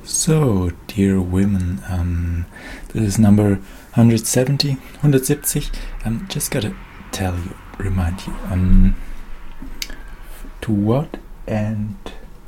So, dear women, this is number 170. Just gotta tell you, remind you, to what end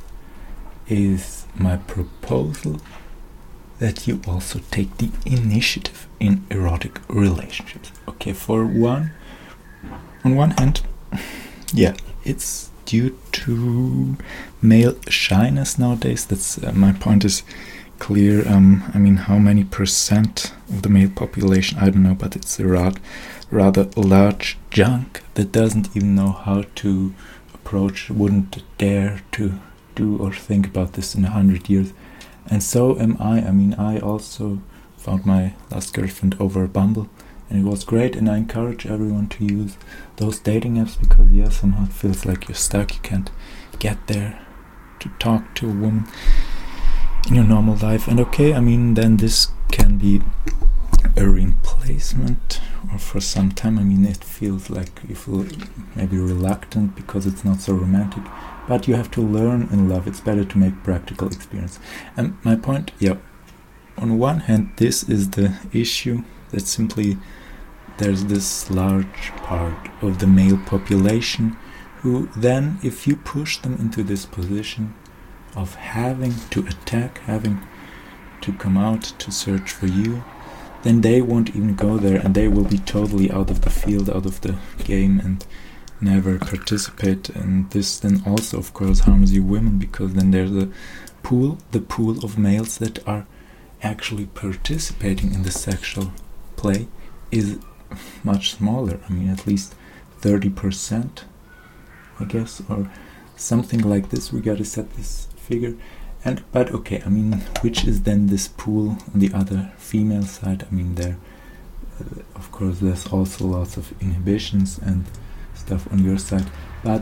is my proposal that you also take the initiative in erotic relationships. Okay, on one hand, yeah, it's due to male shyness nowadays. That's my point is clear. How many percent of the male population, I don't know, but it's a rather large chunk that doesn't even know how to approach, wouldn't dare to do or think about this in 100 years. And so am I. I also found my last girlfriend over Bumble, and it was great, and I encourage everyone to use those dating apps because, somehow it feels like you're stuck. You can't get there to talk to a woman in your normal life. And then this can be a replacement, or for some time, it feels like you feel maybe reluctant because it's not so romantic. But you have to learn in love. It's better to make practical experience. And my point, on one hand, this is the issue that simply there's this large part of the male population who then, if you push them into this position of having to attack, having to come out to search for you, then they won't even go there, and they will be totally out of the field, out of the game, and never participate. And this then also, of course, harms you women, because then there's the pool of males that are actually participating in the sexual play is much smaller. At least 30%, I guess, or something like this. We gotta set this figure. But which is then this pool on the other female side? There, of course, there's also lots of inhibitions and stuff on your side. But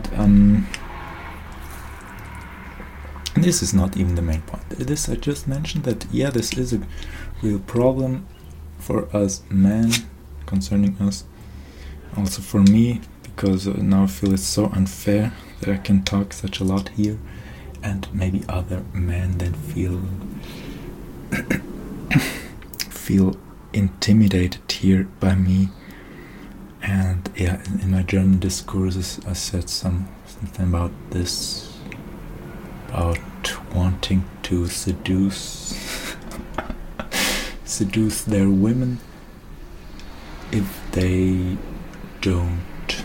this is not even the main point. This I just mentioned that this is a real problem for us men, concerning us, also for me, because now I feel it's so unfair that I can talk such a lot here, and maybe other men then feel intimidated here by me. And in my German discourses I said something about this, about wanting to seduce their women if they don't.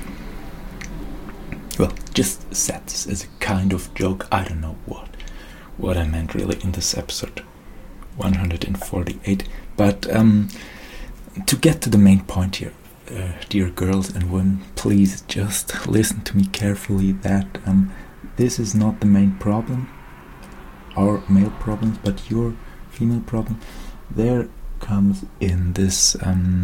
Well, just said this as a kind of joke. I don't know what I meant really in this episode 148. But to get to the main point here, dear girls and women, please just listen to me carefully, that this is not the main problem, our male problems, but your female problem. There comes in this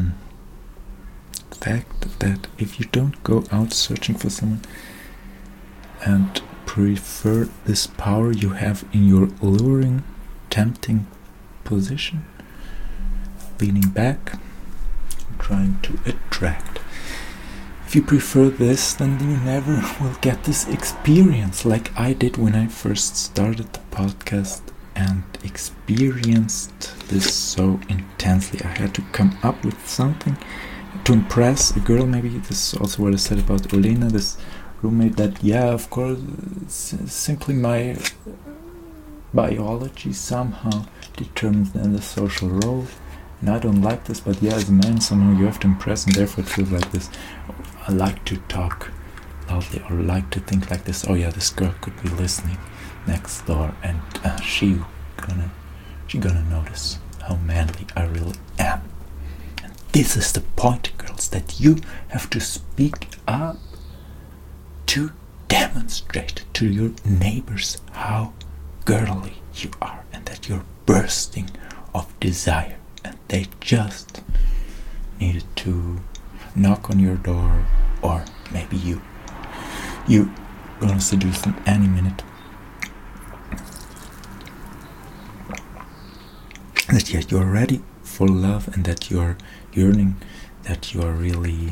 fact that if you don't go out searching for someone and prefer this power you have in your luring, tempting position, leaning back, trying to attract. If you prefer this, then you never will get this experience like I did when I first started the podcast and experienced this so intensely. I had to come up with something to impress a girl. Maybe this is also what I said about Olena, this roommate, that of course simply my biology somehow determines then the social role, and I don't like this, but as a man somehow you have to impress, and therefore it feels like this. I like to talk loudly, or like to think like this. This girl could be listening next door, and she gonna notice how manly I really am. And this is the point, girls, that you have to speak up to demonstrate to your neighbors how girly you are, and that you're bursting of desire, and they just needed to knock on your door, or maybe you gonna seduce them any minute. That you're ready for love, and that you're yearning, that you're really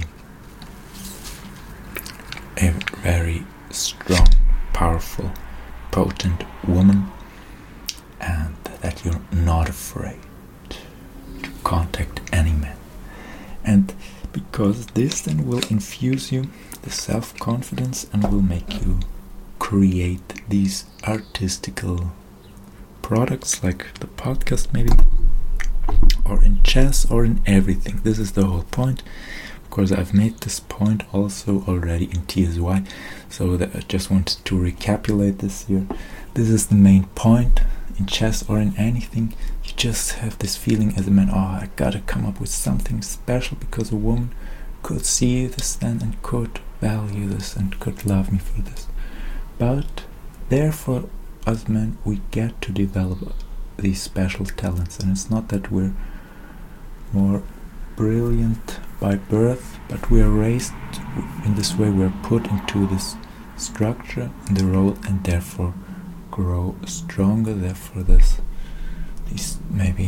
a very strong, powerful, potent woman, and that you're not afraid to contact any man. And because this then will infuse you the self-confidence and will make you create these artistical products like the podcast maybe, or in chess, or in everything. This is the whole point. Of course, I've made this point also already in TSY, so that I just wanted to recapitulate this here. This is the main point in chess or in anything. You just have this feeling as a man, oh, I gotta come up with something special because a woman could see this then and could value this and could love me for this. But therefore, as men, we get to develop these special talents, and it's not that we're more brilliant by birth, but we are raised in this way. We're put into this structure and the role, and therefore grow stronger. Therefore, these maybe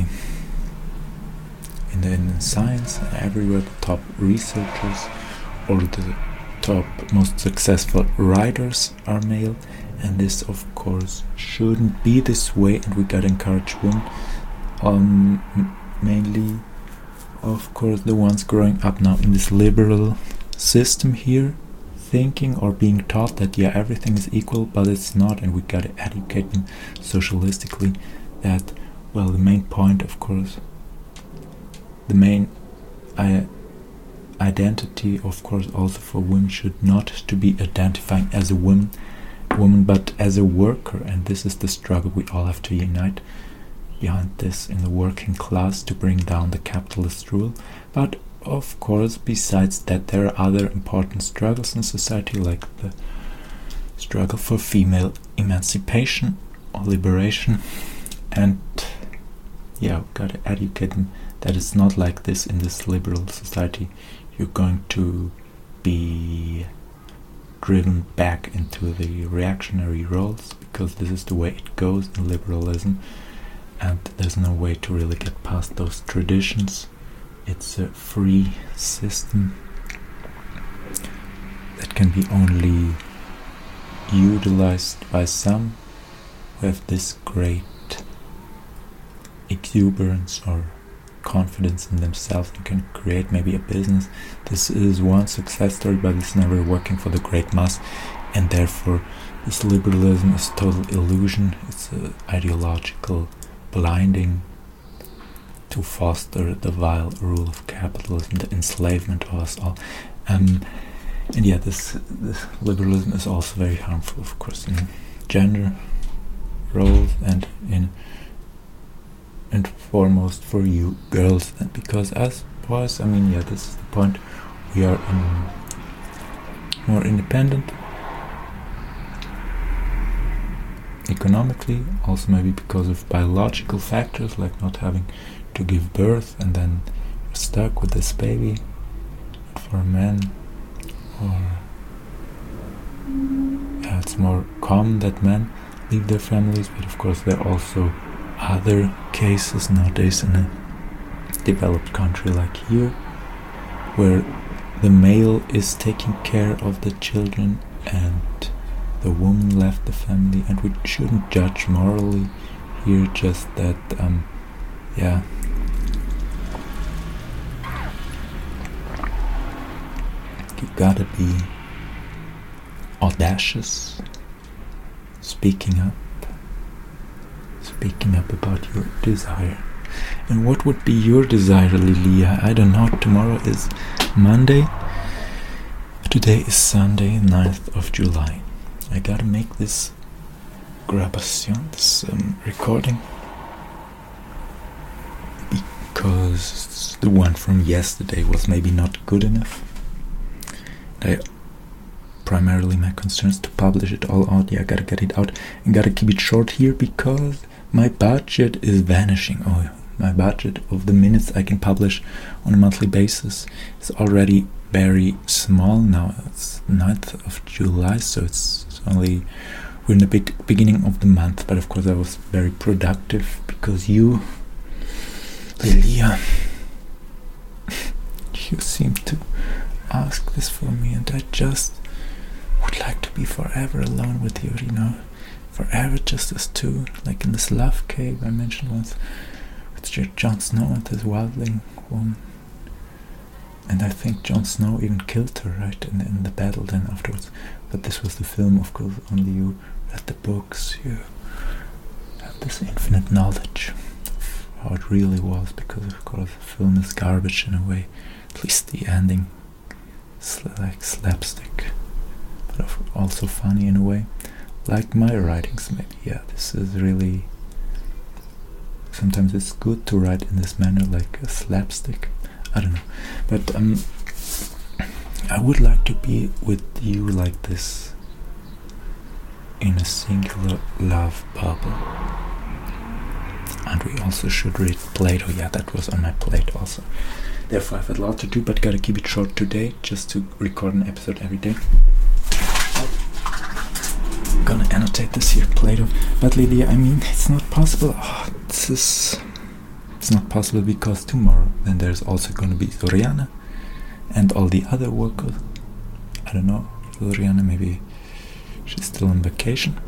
in the science everywhere, the top researchers or the top most successful writers are male. And this, of course, shouldn't be this way, and we gotta encourage women, mainly, of course, the ones growing up now in this liberal system here, thinking or being taught that yeah, everything is equal, but it's not, and we gotta educate them socialistically that, well, the main point, of course, the main identity, of course, also for women should not to be identifying as a woman, but as a worker. And this is the struggle we all have to unite behind this in the working class to bring down the capitalist rule. But of course, besides that, there are other important struggles in society, like the struggle for female emancipation or liberation. And yeah, we gotta educate them that it's not like this in this liberal society. You're going to be driven back into the reactionary roles, because this is the way it goes in liberalism, and there's no way to really get past those traditions. It's a free system that can be only utilized by some who have this great exuberance or confidence in themselves and can create maybe a business. This is one success story, but it's never working for the great mass, and therefore this liberalism is total illusion. It's an ideological blinding to foster the vile rule of capitalism, the enslavement of us all. And yeah, this liberalism is also very harmful, of course, in gender roles and foremost for you girls, because as boys, I mean, yeah, this is the point, we are more independent economically, also maybe because of biological factors like not having to give birth and then you're stuck with this baby. For men, or yeah, it's more common that men leave their families, but of course there are also other cases nowadays in a developed country like here, where the male is taking care of the children and the woman left the family, and we shouldn't judge morally here, just that yeah, you gotta be audacious, speaking up about your desire. And what would be your desire, Lilia? I don't know. Tomorrow is Monday. Today is Sunday, 9th of July. I gotta make this grabation, this recording, because the one from yesterday was maybe not good enough. Primarily my concern is to publish it all out. Yeah, I gotta get it out and gotta keep it short here, because my budget is vanishing. Oh, my budget of the minutes I can publish on a monthly basis is already very small now. It's 9th of July, so it's only, we're in the beginning of the month. But of course I was very productive because you, Lilia, you seem to ask this for me, and I just would like to be forever alone with you, you know. forever just as two, like in this love cave I mentioned once, with Jon Snow and this wildling woman. And I think Jon Snow even killed her, right, in the battle then afterwards. But this was the film, of course. Only you read the books, you have this infinite knowledge of how it really was, because of course the film is garbage in a way. At least the ending is like slapstick, but also funny in a way. Like my writings, maybe. Yeah, this is really... Sometimes it's good to write in this manner, like a slapstick. I don't know, but I would like to be with you like this, in a singular love bubble. And we also should read Plato. Yeah, that was on my plate also. Therefore I have a lot to do, but gotta keep it short today, just to record an episode every day. I'm gonna annotate this here, Plato. But Lydia, I mean, it's not possible. Oh, it's not possible because tomorrow then there's also going to be Soriana and all the other workers. I don't know, Soriana, maybe she's still on vacation.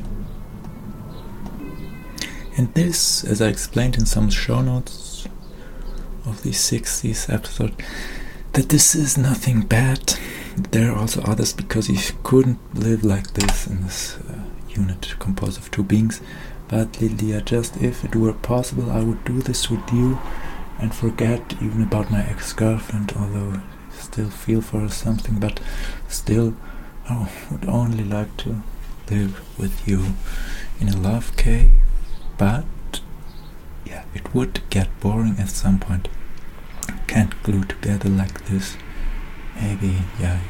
And this, as I explained in some show notes of these 60s episode, that this is nothing bad. There are also others, because you couldn't live like this in this unit composed of two beings. But Lydia, just if it were possible, I would do this with you and forget even about my ex-girlfriend, although I still feel for her something, but still I would only like to live with you in a love cave. But yeah, it would get boring at some point. Can't glue together like this. Maybe, yeah,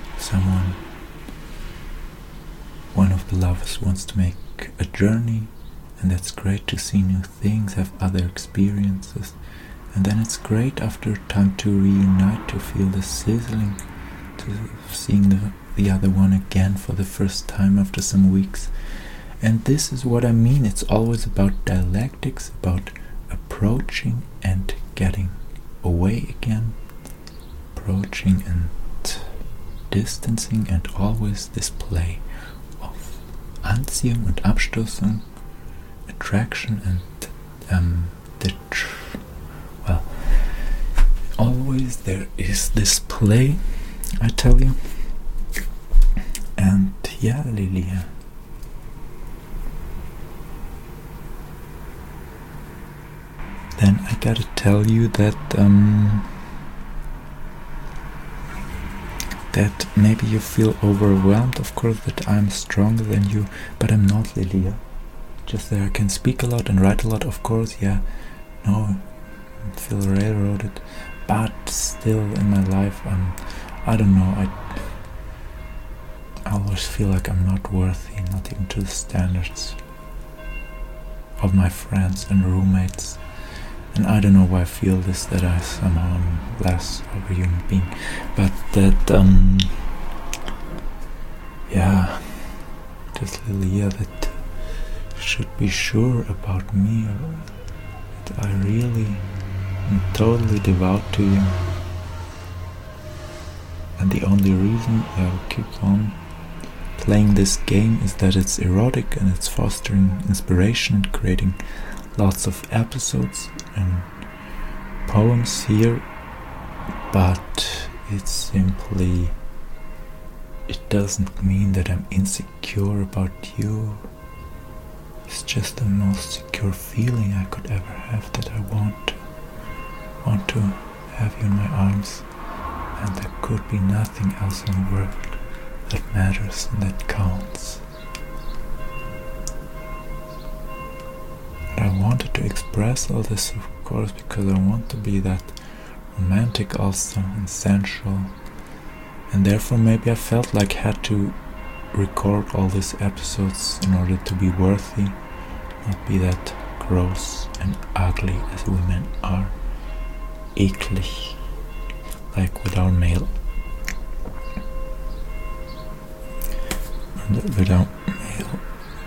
one of the lovers wants to make a journey, and that's great to see new things, have other experiences, and then it's great after time to reunite, to feel the sizzling, to seeing the other one again for the first time after some weeks. And this is what I mean, it's always about dialectics, about approaching and getting away again, approaching and distancing, and always this play of Anziehung und Abstoßung, attraction and well, always there is this play, I tell you. And yeah, Lilia, then I gotta tell you that that maybe you feel overwhelmed, of course, that I'm stronger than you, but I'm not, Lilia. Just that I can speak a lot and write a lot, of course, yeah, no, I feel railroaded, but still in my life, I don't know, I always feel like I'm not worthy, not even to the standards of my friends and roommates. And I don't know why I feel this, that I somehow am less of a human being, but that, yeah, just Lilia, that should be sure about me, that I really am totally devout to you, and the only reason I keep on playing this game is that it's erotic and it's fostering inspiration and creating lots of episodes and poems here, but it's simply, it doesn't mean that I'm insecure about you. It's just the most secure feeling I could ever have, that I want to have you in my arms, and there could be nothing else in the world that matters and that counts. I wanted to express all this, of course, because I want to be that romantic also and sensual, and therefore maybe I felt like I had to record all these episodes in order to be worthy, not be that gross and ugly as women are, eklig, like with our male, and with our male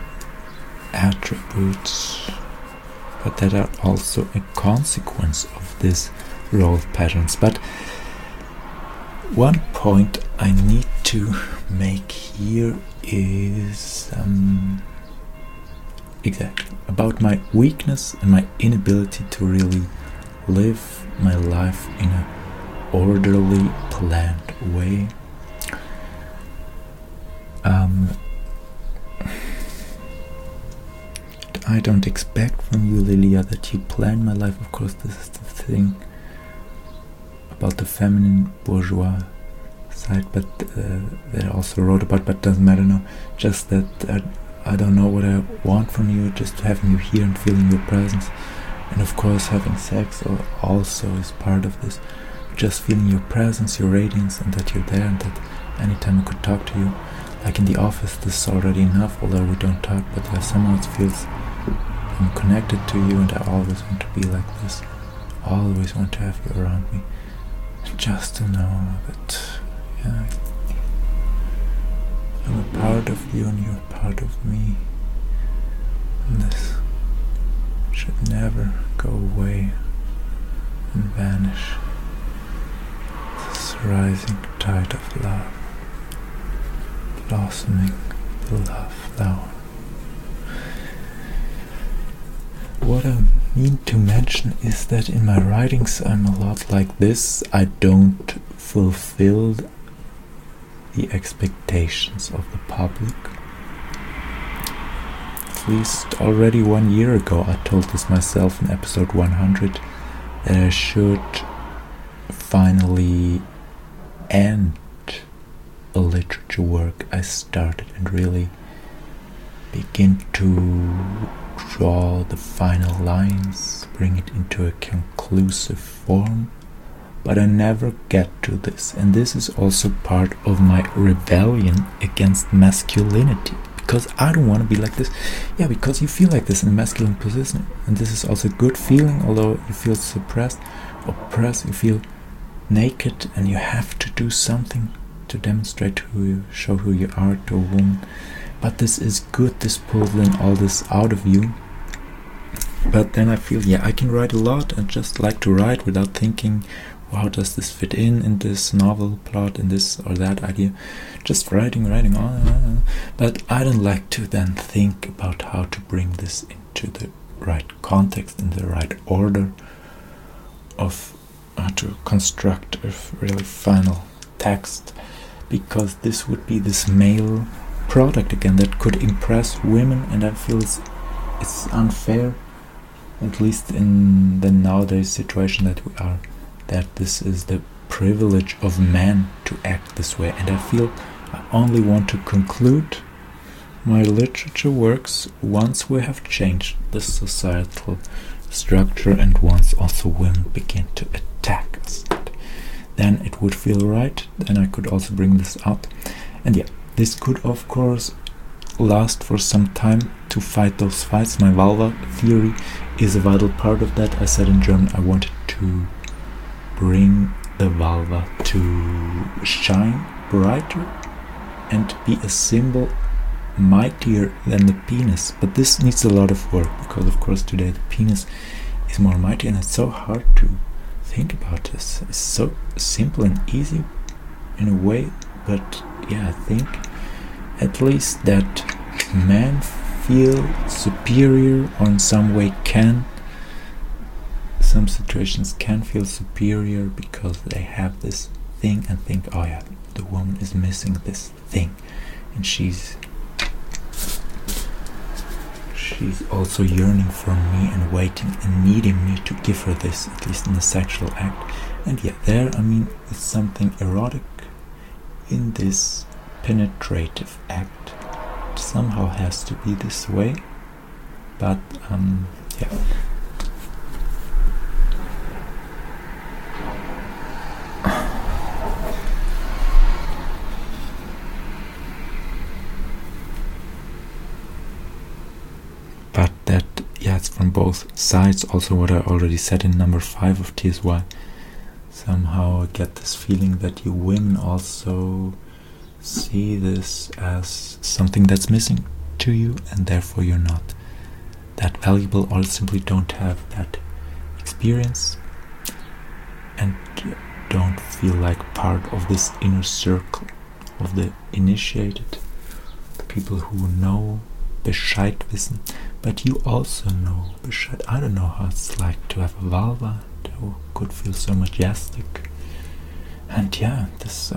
attributes, but that are also a consequence of these role patterns. But one point I need to make here is exactly, about my weakness and my inability to really live my life in a orderly, planned way. I don't expect from you, Lilia, that you plan my life. Of course, this is the thing about the feminine bourgeois side, but that I also wrote about, but doesn't matter now. Just that I don't know what I want from you, just having you here and feeling your presence. And of course, having sex also is part of this. Just feeling your presence, your radiance, and that you're there, and that anytime I could talk to you. Like in the office, this is already enough, although we don't talk, but somehow it feels I'm connected to you, and I always want to be like this. Always want to have you around me. Just to know that, yeah, I'm a part of you and you're a part of me. And this should never go away and vanish. This rising tide of love, blossoming the love flower. What I mean to mention is that in my writings I'm a lot like this. I don't fulfill the expectations of the public. At least already 1 year ago I told this myself in episode 100 that I should finally end a literature work I started and really begin to draw the final lines, bring it into a conclusive form, but I never get to this. And this is also part of my rebellion against masculinity, because I don't want to be like this. Yeah, because you feel like this in a masculine position, and this is also a good feeling, although you feel suppressed, oppressed, you feel naked, and you have to do something to demonstrate who you, show who you are to a woman. But this is good, this pulls then all this out of you. But then I feel, yeah, I can write a lot and just like to write without thinking, how does this fit in this novel plot, in this or that idea. Just writing on. But I don't like to then think about how to bring this into the right context, in the right order of how to construct a really final text, because this would be this male product again that could impress women, and I feel it's unfair, at least in the nowadays situation that we are, that this is the privilege of men to act this way. And I feel I only want to conclude my literature works once we have changed the societal structure and once also women begin to attack us. Then it would feel right, then I could also bring this out. And yeah, this could of course last for some time to fight those fights. My vulva theory is a vital part of that. I said in German I wanted to bring the vulva to shine brighter and be a symbol mightier than the penis. But this needs a lot of work, because of course today the penis is more mighty, and it's so hard to think about this. It's so simple and easy in a way, but yeah, I think at least that men feel superior, or in some way can, some situations can feel superior because they have this thing and think, oh yeah, the woman is missing this thing, and she's also yearning for me and waiting and needing me to give her this, at least in the sexual act. And yeah, there, I mean, it's something erotic in this penetrative act. It somehow has to be this way, but yeah. But that, yeah, it's from both sides. Also what I already said in number 5 of TSY. Somehow I get this feeling that you women also see this as something that's missing to you, and therefore you're not that valuable, or simply don't have that experience and don't feel like part of this inner circle of the initiated, the people who know, Bescheid wissen. But you also know, Bescheid. I don't know how it's like to have a vulva that could feel so majestic. And yeah, this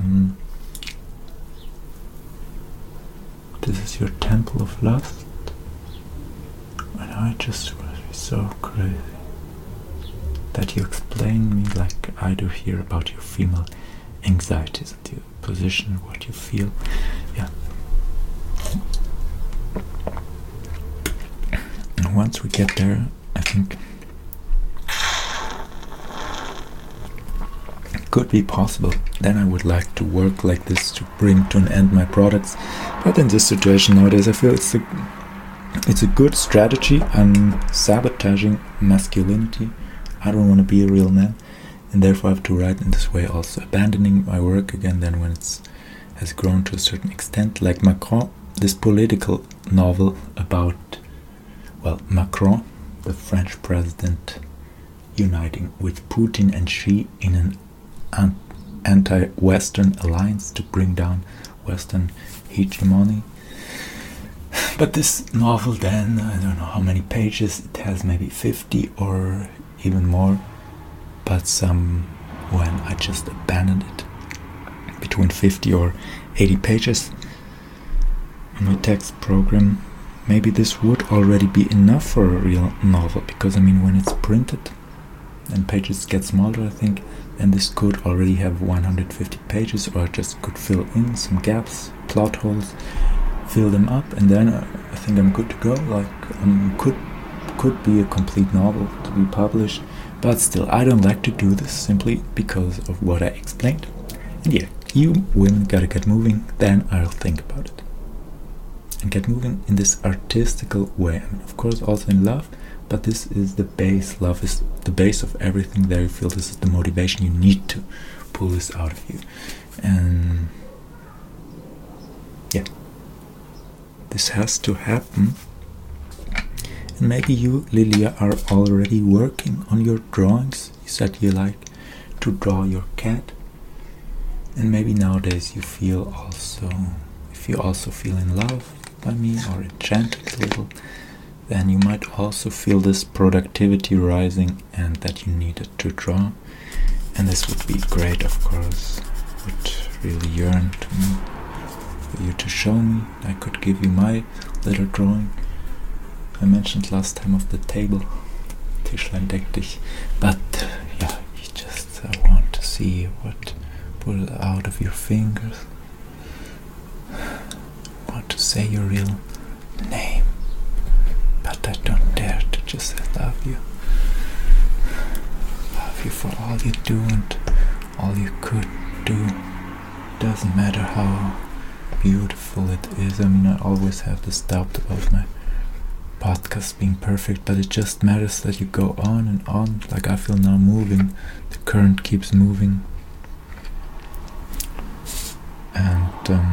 is your temple of lust. And I just was so crazy that you explain me like I do here about your female anxieties and your position, what you feel. Yeah. And once we get there, I think it could be possible. Then I would like to work like this to bring to an end my products. But in this situation nowadays, I feel it's a good strategy. I'm sabotaging masculinity. I don't want to be a real man, and therefore I have to write in this way, also abandoning my work again then when it has grown to a certain extent, like Macron, this political novel about, well, Macron, the French president, uniting with Putin and Xi in an anti-Western alliance to bring down Western hegemony. But this novel then, I don't know how many pages, it has maybe 50 or even more, but when I just abandoned it, between 50 or 80 pages in my text program. Maybe this would already be enough for a real novel, because I mean, when it's printed and pages get smaller, I think, then this could already have 150 pages, or I just could fill in some gaps, plot holes, fill them up, and then I think I'm good to go. Like, could be a complete novel to be published. But still, I don't like to do this simply because of what I explained. And yeah, you women gotta get moving, then I'll think about it. And get moving in this artistical way. I mean, of course, also in love, but this is the base. Love is the base of everything. There you feel this is the motivation. You need to pull this out of you. And yeah, this has to happen. And maybe you, Lilia, are already working on your drawings. You said you like to draw your cat. And maybe nowadays you feel also, if you also feel in love by me or enchanted a little, then you might also feel this productivity rising and that you needed to draw. And this would be great, of course. Would really yearn to me, for you to show me. I could give you my little drawing. I mentioned last time of the table, Tischlein deck dich, but yeah, you just want to see what pull out of your fingers. I want to say your real name, but I don't dare to just say love you. Love you for all you do and all you could do. Doesn't matter how beautiful it is. I mean, I always have this doubt about my podcast being perfect, but it just matters that you go on and on. Like, I feel now moving, the current keeps moving, and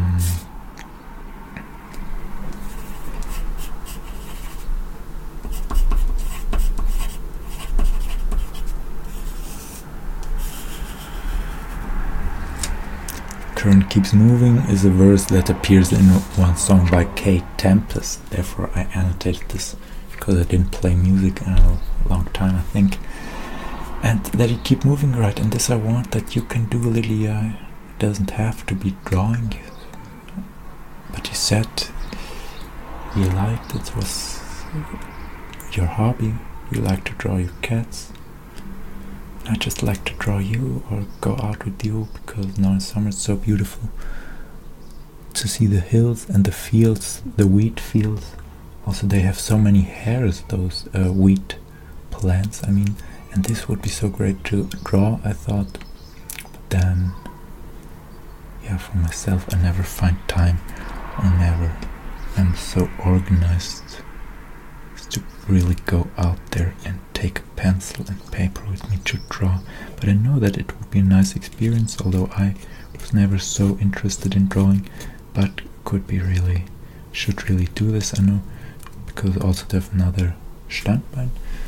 current keeps moving is a verse that appears in one song by Kate Tempest. Therefore I annotated this, because I didn't play music in a long time, I think. And that you keep moving, right? And this I want that you can do, Lilia. It doesn't have to be drawing. But you said you liked it, was your hobby. You like to draw your cats. I just like to draw you or go out with you, because now in summer it's so beautiful to see the hills and the fields, the wheat fields. Also, they have so many hairs, those wheat plants, I mean, and this would be so great to draw, I thought. But then, yeah, for myself, I never find time, or never am so organized to really go out there and take a pencil and paper with me to draw. But I know that it would be a nice experience, although I was never so interested in drawing, but should really do this, I know, because also to have another Standbein,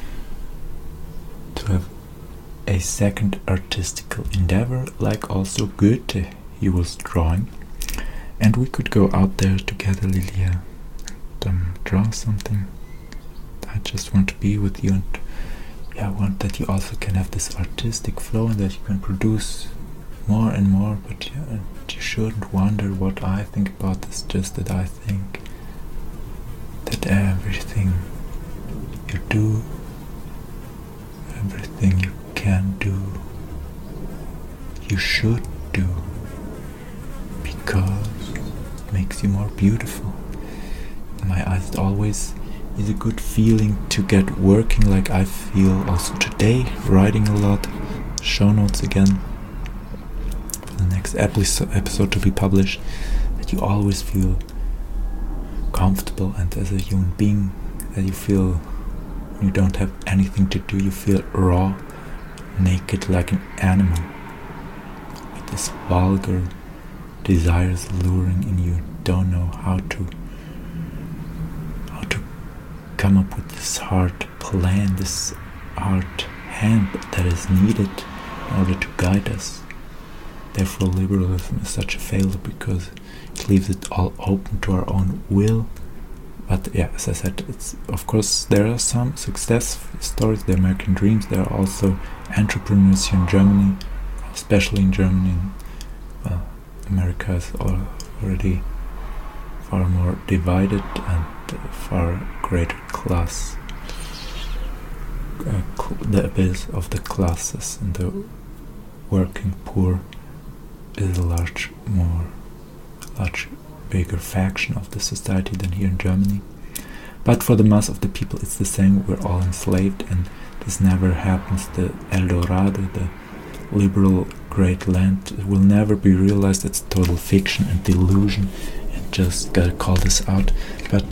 to have a second artistical endeavor, like also Goethe, he was drawing, and we could go out there together, Lilia, and draw something. I just want to be with you, and I want that you also can have this artistic flow and that you can produce more and more, but you shouldn't wonder what I think about this, just that I think that everything you do, everything you can do, you should do, because it makes you more beautiful. In my eyes, it always is a good feeling to get working like I feel also today, writing a lot, show notes again for the next episode to be published, that you always feel comfortable, and as a human being that you feel you don't have anything to do, you feel raw, naked like an animal, with this vulgar desires luring in you, don't know how to come up with this hard plan, this hard hand that is needed in order to guide us. Therefore liberalism is such a failure, because it leaves it all open to our own will. But as I said, it's, of course, there are some success stories, the American dreams. There are also entrepreneurs here in Germany, especially in Germany. America is already far more divided, and far greater class, the abyss of the classes and the working poor is a bigger faction of the society than here in Germany. But for the mass of the people it's the same, we're all enslaved, and this never happens. The El Dorado, the liberal great land, will never be realized. It's total fiction and delusion, and just gotta call this out. But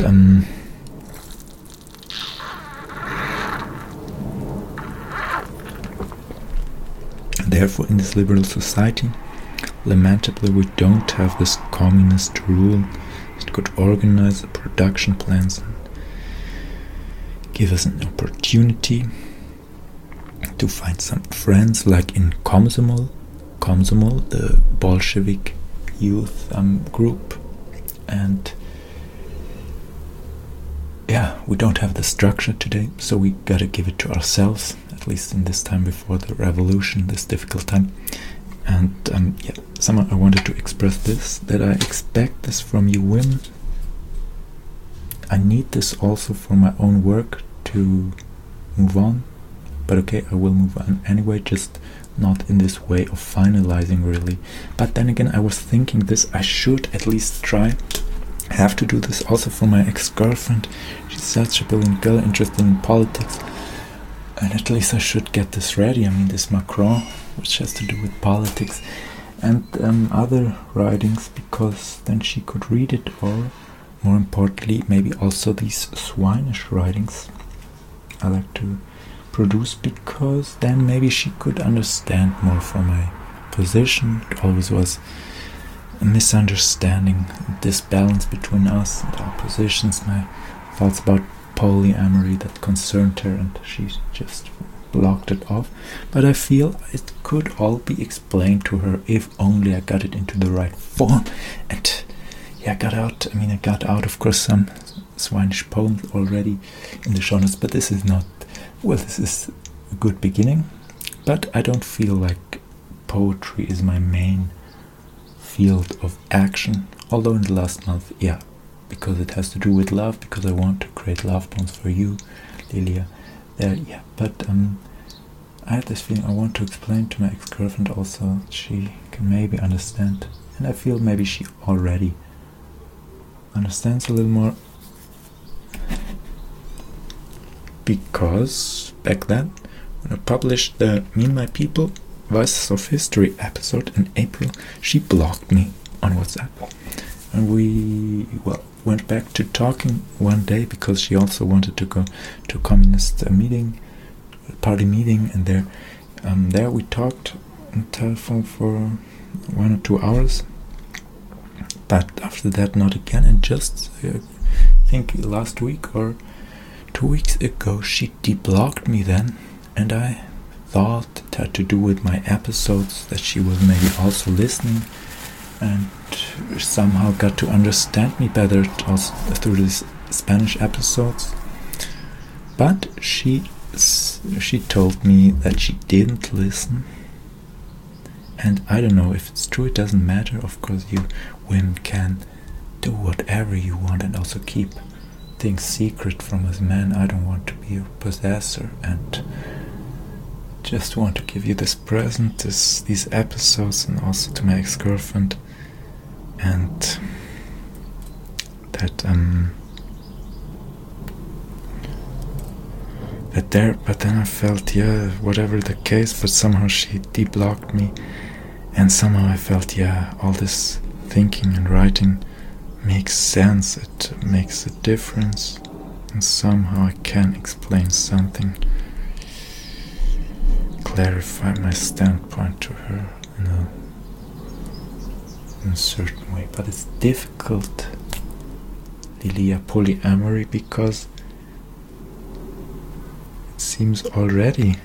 therefore in this liberal society, lamentably, we don't have this communist rule that could organize the production plans and give us an opportunity to find some friends, like in Komsomol, the Bolshevik youth group. And we don't have the structure today, so we gotta give it to ourselves, at least in this time before the revolution, this difficult time. And somehow I wanted to express this, that I expect this from you women. I need this also for my own work to move on. But okay, I will move on anyway, just not in this way of finalizing really. But then again, I was thinking this, I should at least try. I have to do this also for my ex-girlfriend. She's such a brilliant girl, interested in politics. And at least I should get this ready. I mean, this Macron, which has to do with politics, and other writings, because then she could read it, or more importantly, maybe also these swinish writings I like to produce, because then maybe she could understand more from my position. It always was a misunderstanding, this balance between us and our positions, my thoughts about polyamory that concerned her, and she just blocked it off. But I feel it could all be explained to her if only I got it into the right form. And I got out of course some swinish poems already in the show notes, but this is not, this is a good beginning. But I don't feel like poetry is my main field of action, although in the last month, because it has to do with love, because I want to create love poems for you, Lilia. But I had this feeling I want to explain to my ex-girlfriend also, she can maybe understand, and I feel maybe she already understands a little more, because back then when I published the Me and My People Voices of History episode in April, she blocked me on WhatsApp, and we went back to talking one day, because she also wanted to go to a communist party meeting, and there we talked on telephone for 1 or 2 hours, but after that not again. And just I think last week or 2 weeks ago she deblocked me then, and I thought it had to do with my episodes, that she was maybe also listening and somehow got to understand me better also through these Spanish episodes. But she told me that she didn't listen. And I don't know if it's true, it doesn't matter. Of course, you women can do whatever you want and also keep things secret from us men. I don't want to be a possessor, and just want to give you this present, these episodes, and also to my ex-girlfriend. And but then I felt, yeah, whatever the case, but somehow she deblocked me, and somehow I felt, yeah, all this thinking and writing makes sense, it makes a difference, and somehow I can explain something, clarify my standpoint to her in a certain way. But it's difficult, Lilia, polyamory, because it seems already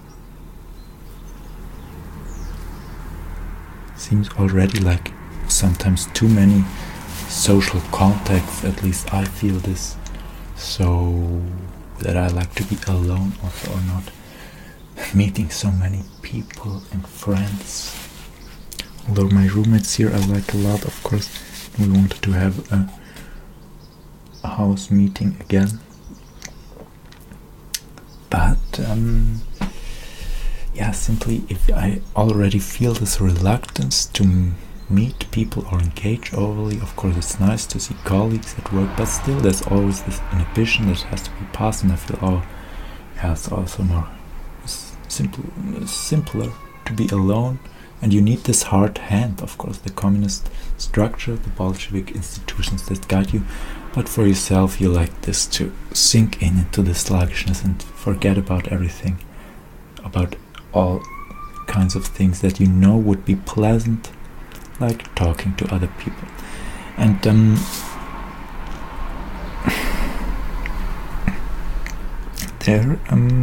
like sometimes too many social contacts. At least I feel this, so that I like to be alone also, or not meeting so many people and friends. Although my roommates here I like a lot, of course. We wanted to have a house meeting again, but yeah, simply if I already feel this reluctance to meet people or engage overly, of course it's nice to see colleagues at work, but still there's always this inhibition that has to be passed, and I feel, oh yeah, it's also more simpler to be alone. And you need this hard hand, of course, the communist structure, the Bolshevik institutions that guide you, but for yourself you like this to sink into the sluggishness and forget about everything, about all kinds of things that you know would be pleasant, like talking to other people. And there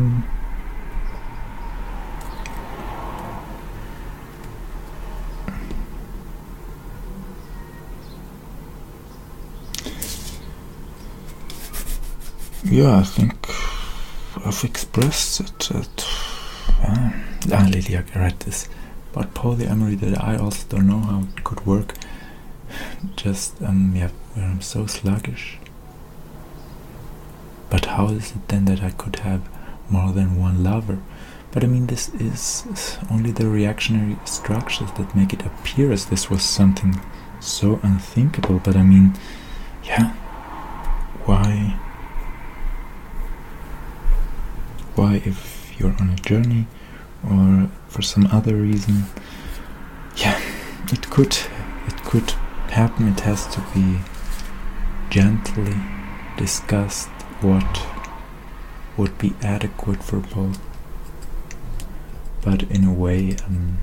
yeah, I think I've expressed it. Lilia read this about polyamory that I also don't know how it could work. Just yeah, where I'm so sluggish. But how is it then that I could have more than one lover? But I mean, this is only the reactionary structures that make it appear as this was something so unthinkable. But I mean, yeah, why if you're on a journey or for some other reason, yeah, it could happen. It has to be gently discussed what would be adequate for both, but in a way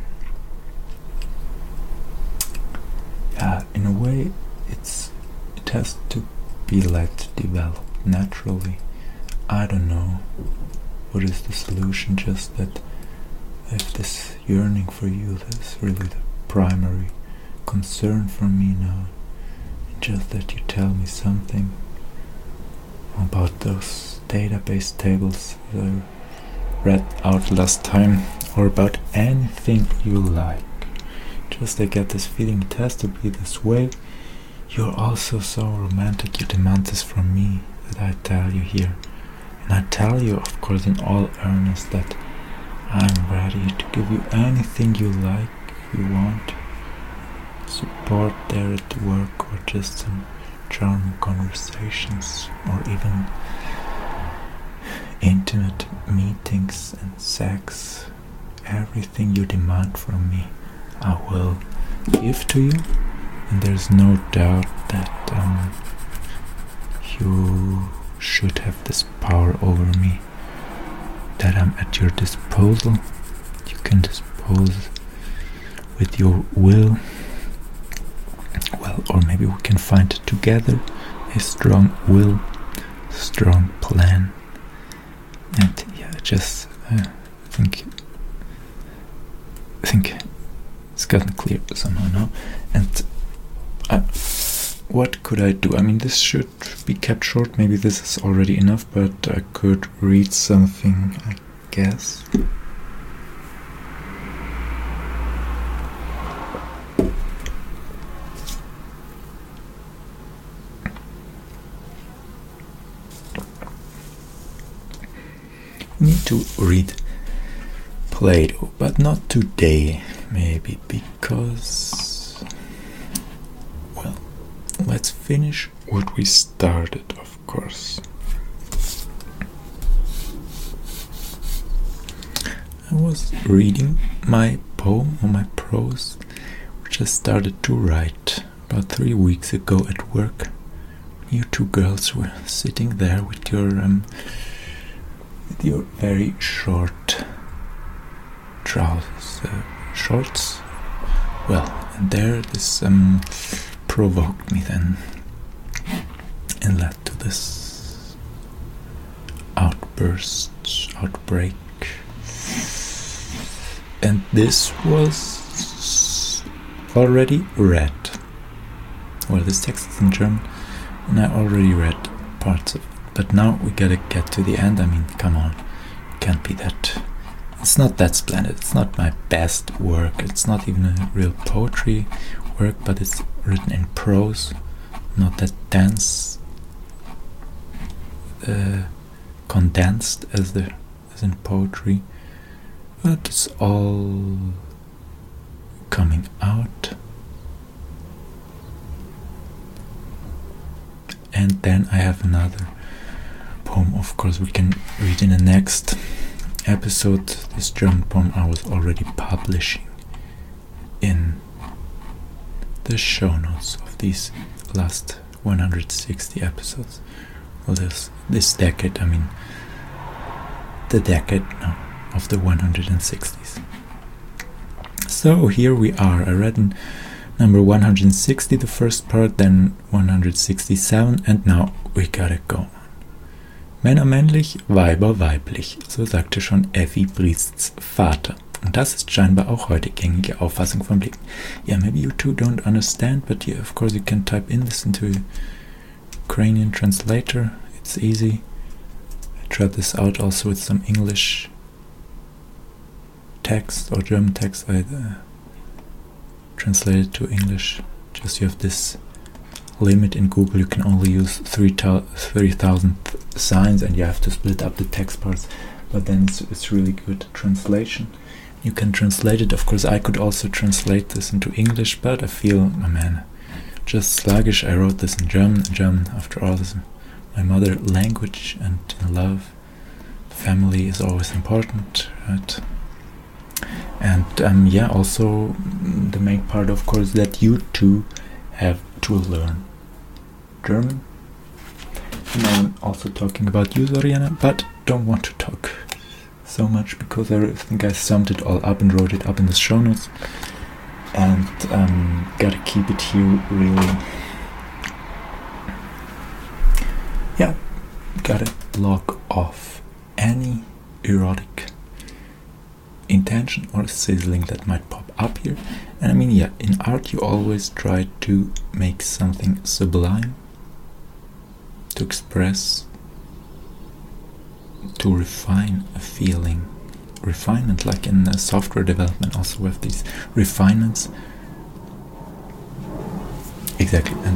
it has to be let develop naturally. I don't know what is the solution, just that if this yearning for you, that's really the primary concern for me now, just that you tell me something about those database tables that I read out last time, or about anything you like. Just I get this feeling it has to be this way. You're also so romantic, you demand this from me, that I tell you here. And I tell you, of course, in all earnest, that I'm ready to give you anything you like, you want. Support there at work, or just some charming conversations, or even intimate meetings and sex. Everything you demand from me, I will give to you. And there's no doubt that you should have this power over me, that I'm at your disposal. You can dispose with your will. Well, or maybe we can find together a strong will, strong plan. And yeah, just I think it's gotten clear somehow now. And what could I do? I mean, this should be kept short. Maybe this is already enough, but I could read something, I guess. Need to read Plato, but not today, maybe, because, well, let's finish what we started, of course. I was reading my poem or my prose, which I started to write about 3 weeks ago at work. You two girls were sitting there with your very short trousers, shorts. Well, and there this provoked me then and led to this outbreak. And this was already read. Well, this text is in German, and I already read parts of it. But now we gotta get to the end. I mean, come on, can't be that. It's not that splendid. It's not my best work. It's not even a real poetry work, but it's written in prose, not that dense, condensed as in poetry. But it's all coming out. And then I have another poem, of course, we can read in the next episode. This German poem I was already publishing in the show notes of these last 160 episodes. Well, this decade, I mean, the decade of the 160s. So here we are. I read in number 160 the first part, then 167, and now we gotta go. Männer männlich, Weiber weiblich, so sagte schon Effi Briests Vater. Und das ist scheinbar auch heute gängige Auffassung von Blicken. Yeah, maybe you two don't understand, but yeah, of course you can type in this into a Ukrainian translator. It's easy. I tried this out also with some English text or German text. I translated to English. Just you have this limit in Google. You can only use 30,000 signs, and you have to split up the text parts. But then it's really good translation. You can translate it. Of course, I could also translate this into English, but I feel, oh man, just sluggish. I wrote this in German. German, after all, is my mother language, and in love, family is always important, right? And yeah, also the main part, of course, that you too have to learn German. And I'm also talking about you, Soriana, but don't want to talk so much because I think I summed it all up and wrote it up in the show notes, and gotta keep it here really. Yeah, gotta block off any erotic intention or sizzling that might pop up here. And I mean, yeah, in art you always try to make something sublime, to express, to refine a feeling. Refinement, like in software development, also we have these refinements. Exactly, and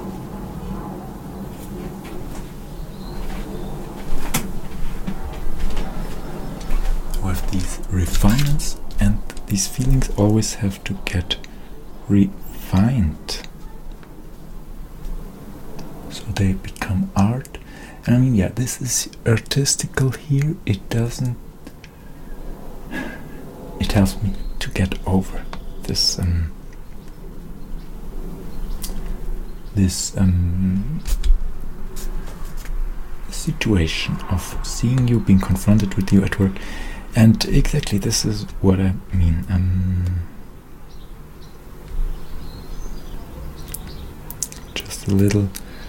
with these refinements, and these feelings always have to get refined, so they become art. And I mean, yeah, this is artistical here. It doesn't. It helps me to get over this situation of seeing you, being confronted with you at work. And exactly, this is what I mean. Just a little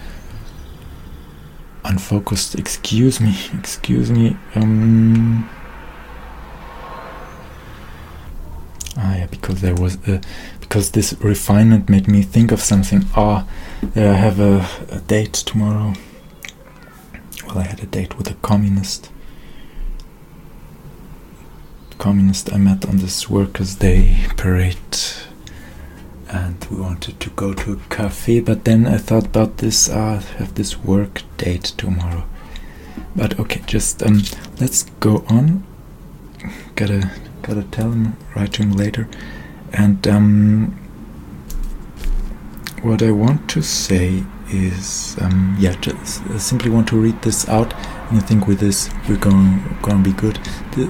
unfocused. Excuse me. Yeah, because there was because this refinement made me think of something. I have a date tomorrow. Well, I had a date with a communist I met on this Workers' Day parade, and we wanted to go to a cafe, but then I thought about this. I have this work date tomorrow. But okay, just let's go on. Gotta tell him, write to him later. And what I want to say is, just simply want to read this out, and I think with this we're gonna be good.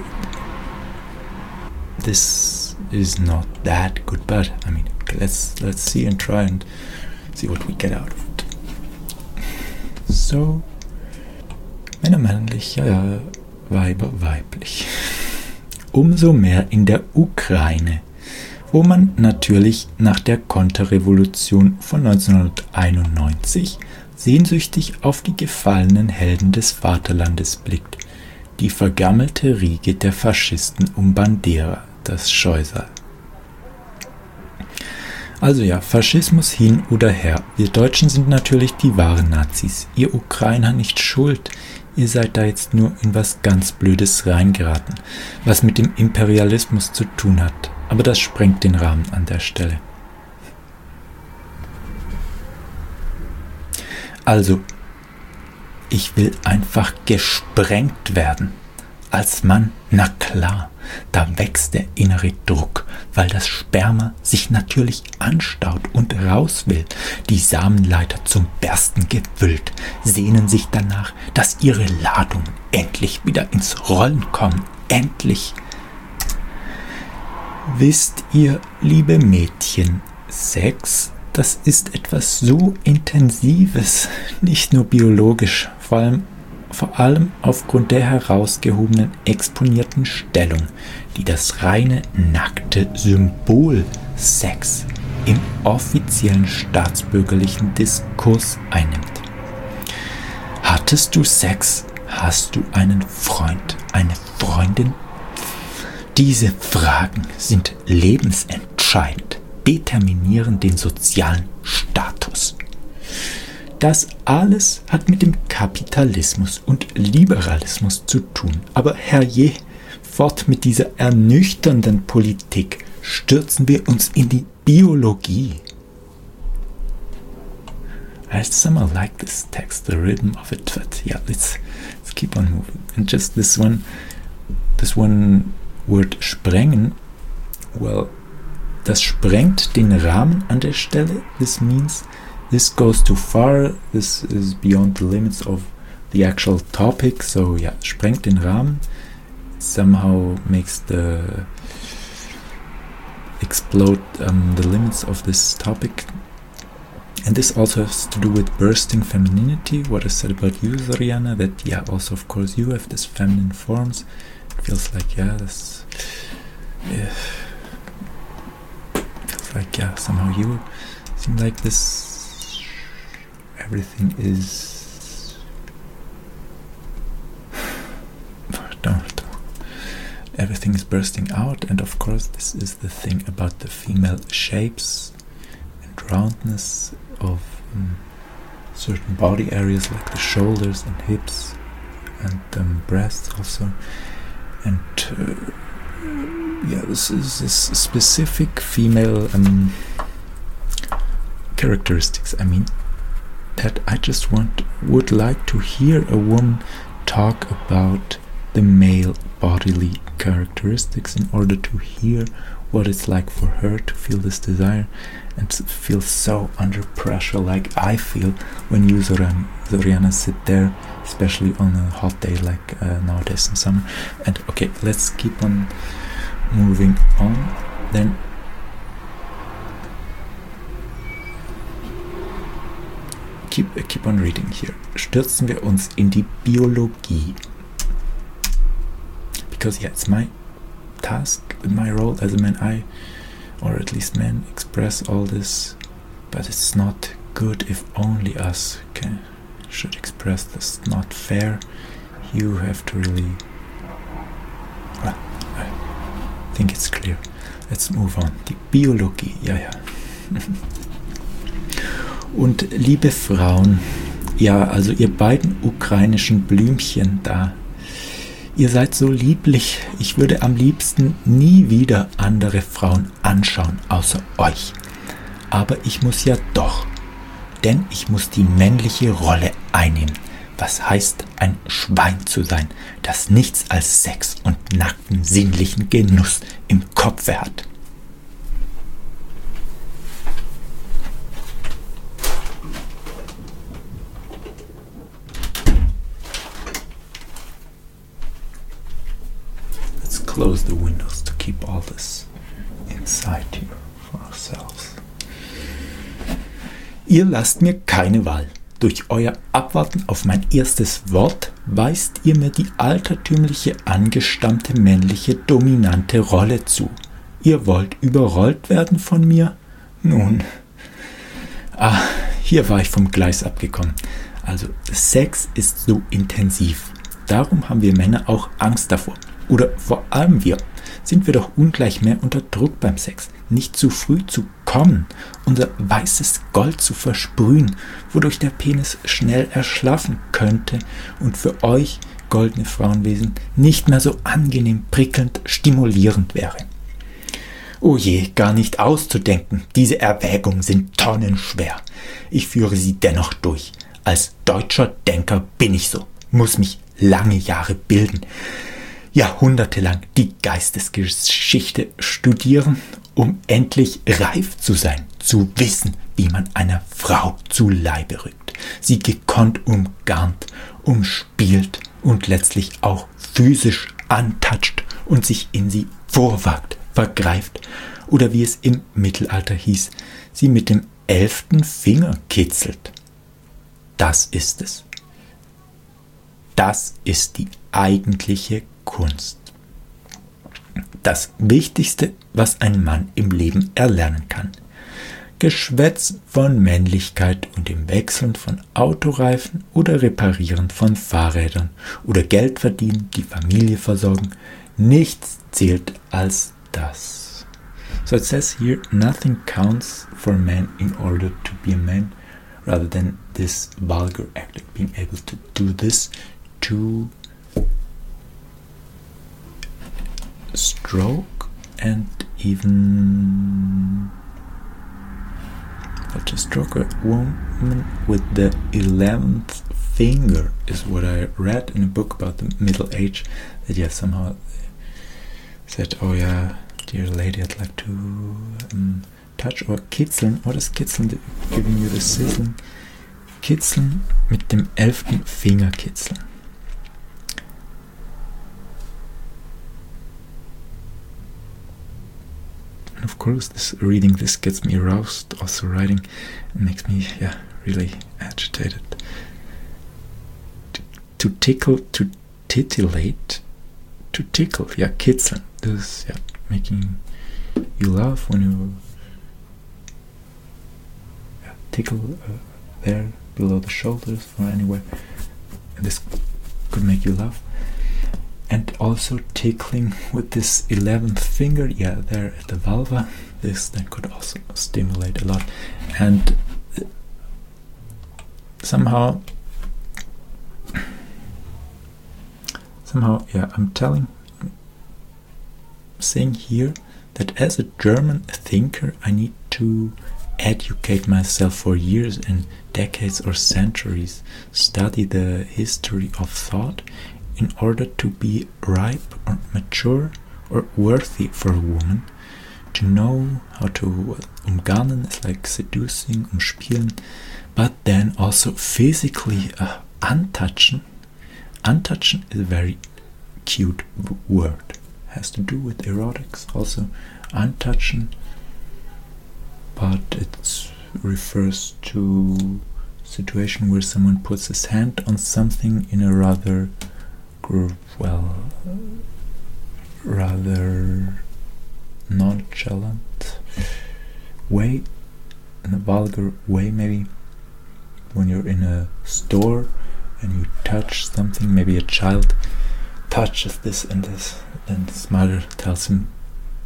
This is not that good, but I mean, let's see and try and see what we get out of it. So, Männer männlich, ja, Weiber weiblich. Umso mehr in der Ukraine, wo man natürlich nach der Konterrevolution von 1991 sehnsüchtig auf die gefallenen Helden des Vaterlandes blickt, die vergammelte Riege der Faschisten um Bandera, das Scheusal. Also ja, Faschismus hin oder her. Wir Deutschen sind natürlich die wahren Nazis. Ihr Ukrainer nicht schuld. Ihr seid da jetzt nur in was ganz Blödes reingeraten, was mit dem Imperialismus zu tun hat. Aber das sprengt den Rahmen an der Stelle. Also, ich will einfach gesprengt werden. Als Mann, na klar, da wächst der innere Druck, weil das Sperma sich natürlich anstaut und raus will. Die Samenleiter zum Bersten gefüllt, sehnen sich danach, dass ihre Ladungen endlich wieder ins Rollen kommen. Endlich. Wisst ihr, liebe Mädchen, Sex, das ist etwas so Intensives, nicht nur biologisch, vor allem aufgrund der herausgehobenen, exponierten Stellung, die das reine, nackte Symbol Sex im offiziellen staatsbürgerlichen Diskurs einnimmt. Hattest du Sex? Hast du einen Freund, eine Freundin? Diese Fragen sind lebensentscheidend, determinieren den sozialen Status. Das alles hat mit dem Kapitalismus und Liberalismus zu tun. Aber herrje, fort mit dieser ernüchternden Politik, stürzen wir uns in die Biologie. I somehow like this text, the rhythm of it, but yeah, let's keep on moving. And just this one word sprengen, well, das sprengt den Rahmen an der Stelle. This means this goes too far, this is beyond the limits of the actual topic, so yeah, sprengt den Rahmen, somehow makes explode the limits of this topic. And this also has to do with bursting femininity, what I said about you, Zoriana, that yeah, also of course you have this feminine forms. It feels like, yeah, this feels like, yeah, somehow you seem like this. Everything is everything is bursting out, and of course this is the thing about the female shapes and roundness of certain body areas like the shoulders and hips and breasts also, and this is this specific female characteristics. I mean, that I just would like to hear a woman talk about the male bodily characteristics in order to hear what it's like for her to feel this desire and to feel so under pressure like I feel when you, Zoriana, sit there, especially on a hot day like nowadays in summer. And okay, let's keep on moving on. Then keep on reading here. Stürzen wir uns in die Biologie. Because yeah, it's my task, my role as a man, or at least men, express all this, but it's not good if only us should express this. Not fair. You have to really, well, think it's clear. Let's move on. Die Biologie, ja. Und liebe Frauen, ja, also ihr beiden ukrainischen Blümchen da, ihr seid so lieblich, ich würde am liebsten nie wieder andere Frauen anschauen, außer euch. Aber ich muss ja doch, denn ich muss die männliche Rolle einnehmen. Was heißt, ein Schwein zu sein, das nichts als Sex und nackten sinnlichen Genuss im Kopfe hat. Let's close the windows to keep all this inside here for ourselves. Ihr lasst mir keine Wahl. Durch euer Abwarten auf mein erstes Wort weist ihr mir die altertümliche, angestammte männliche, dominante Rolle zu. Ihr wollt überrollt werden von mir? Nun, hier war ich vom Gleis abgekommen. Also, Sex ist so intensiv. Darum haben wir Männer auch Angst davor. Oder vor allem sind wir doch ungleich mehr unter Druck beim Sex. Nicht zu früh zu kommen, unser weißes Gold zu versprühen, wodurch der Penis schnell erschlaffen könnte und für euch, goldene Frauenwesen, nicht mehr so angenehm, prickelnd, stimulierend wäre. Oh je, gar nicht auszudenken, diese Erwägungen sind tonnenschwer. Ich führe sie dennoch durch. Als deutscher Denker bin ich so, muss mich lange Jahre bilden, jahrhundertelang die Geistesgeschichte studieren, um endlich reif zu sein, zu wissen, wie man einer Frau zu Leibe rückt, sie gekonnt umgarnt, umspielt und letztlich auch physisch antatscht und sich in sie vorwagt, vergreift oder wie es im Mittelalter hieß, sie mit dem 11. Finger kitzelt. Das ist es. Das ist die eigentliche Kunst. Das Wichtigste, was ein Mann im Leben erlernen kann. Geschwätz von Männlichkeit und dem Wechseln von Autoreifen oder Reparieren von Fahrrädern oder Geld verdienen, die Familie versorgen, nichts zählt als das. So it says here, nothing counts for man in order to be a man, rather than this vulgar act of being able to do this, to stroke and even to stroke a woman with the 11th finger is what I read in a book about the Middle Age, that somehow said, oh yeah, dear lady, I'd like to touch or kitzeln. What is kitzeln? Giving you the sizzling. Kitzeln mit dem 11. Finger kitzeln. And of course, reading this gets me aroused. Also, writing makes me, really agitated. To tickle, to titillate, to tickle, kitzeln. This is, making you laugh when you tickle there below the shoulders or anywhere. And this could make you laugh. And also tickling with this 11th finger, there at the vulva. This then could also stimulate a lot. And somehow, I'm saying here that as a German thinker, I need to educate myself for years and decades or centuries, study the history of thought, in order to be ripe or mature or worthy for a woman, to know how to umgarnen is like seducing, umspielen, but then also physically untouchen. Untouchen is a very cute word. Has to do with erotics also. Untouchen, but it refers to situation where someone puts his hand on something in a rather nonchalant way, in a vulgar way, maybe when you're in a store and you touch something, maybe a child touches this and this, then his mother tells him,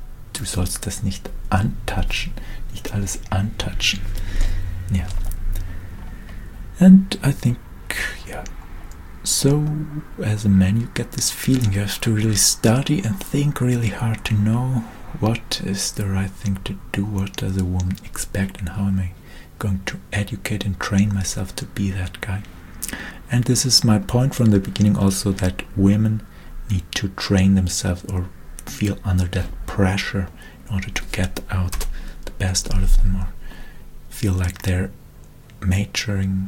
du sollst das nicht antatschen, nicht alles antatschen. Yeah. And I think, yeah, so as a man you get this feeling. You have to really study and think really hard to know what is the right thing to do, what does a woman expect, and how am I going to educate and train myself to be that guy. And this is my point from the beginning also, that women need to train themselves or feel under that pressure in order to get out the best out of them, or feel like they're maturing,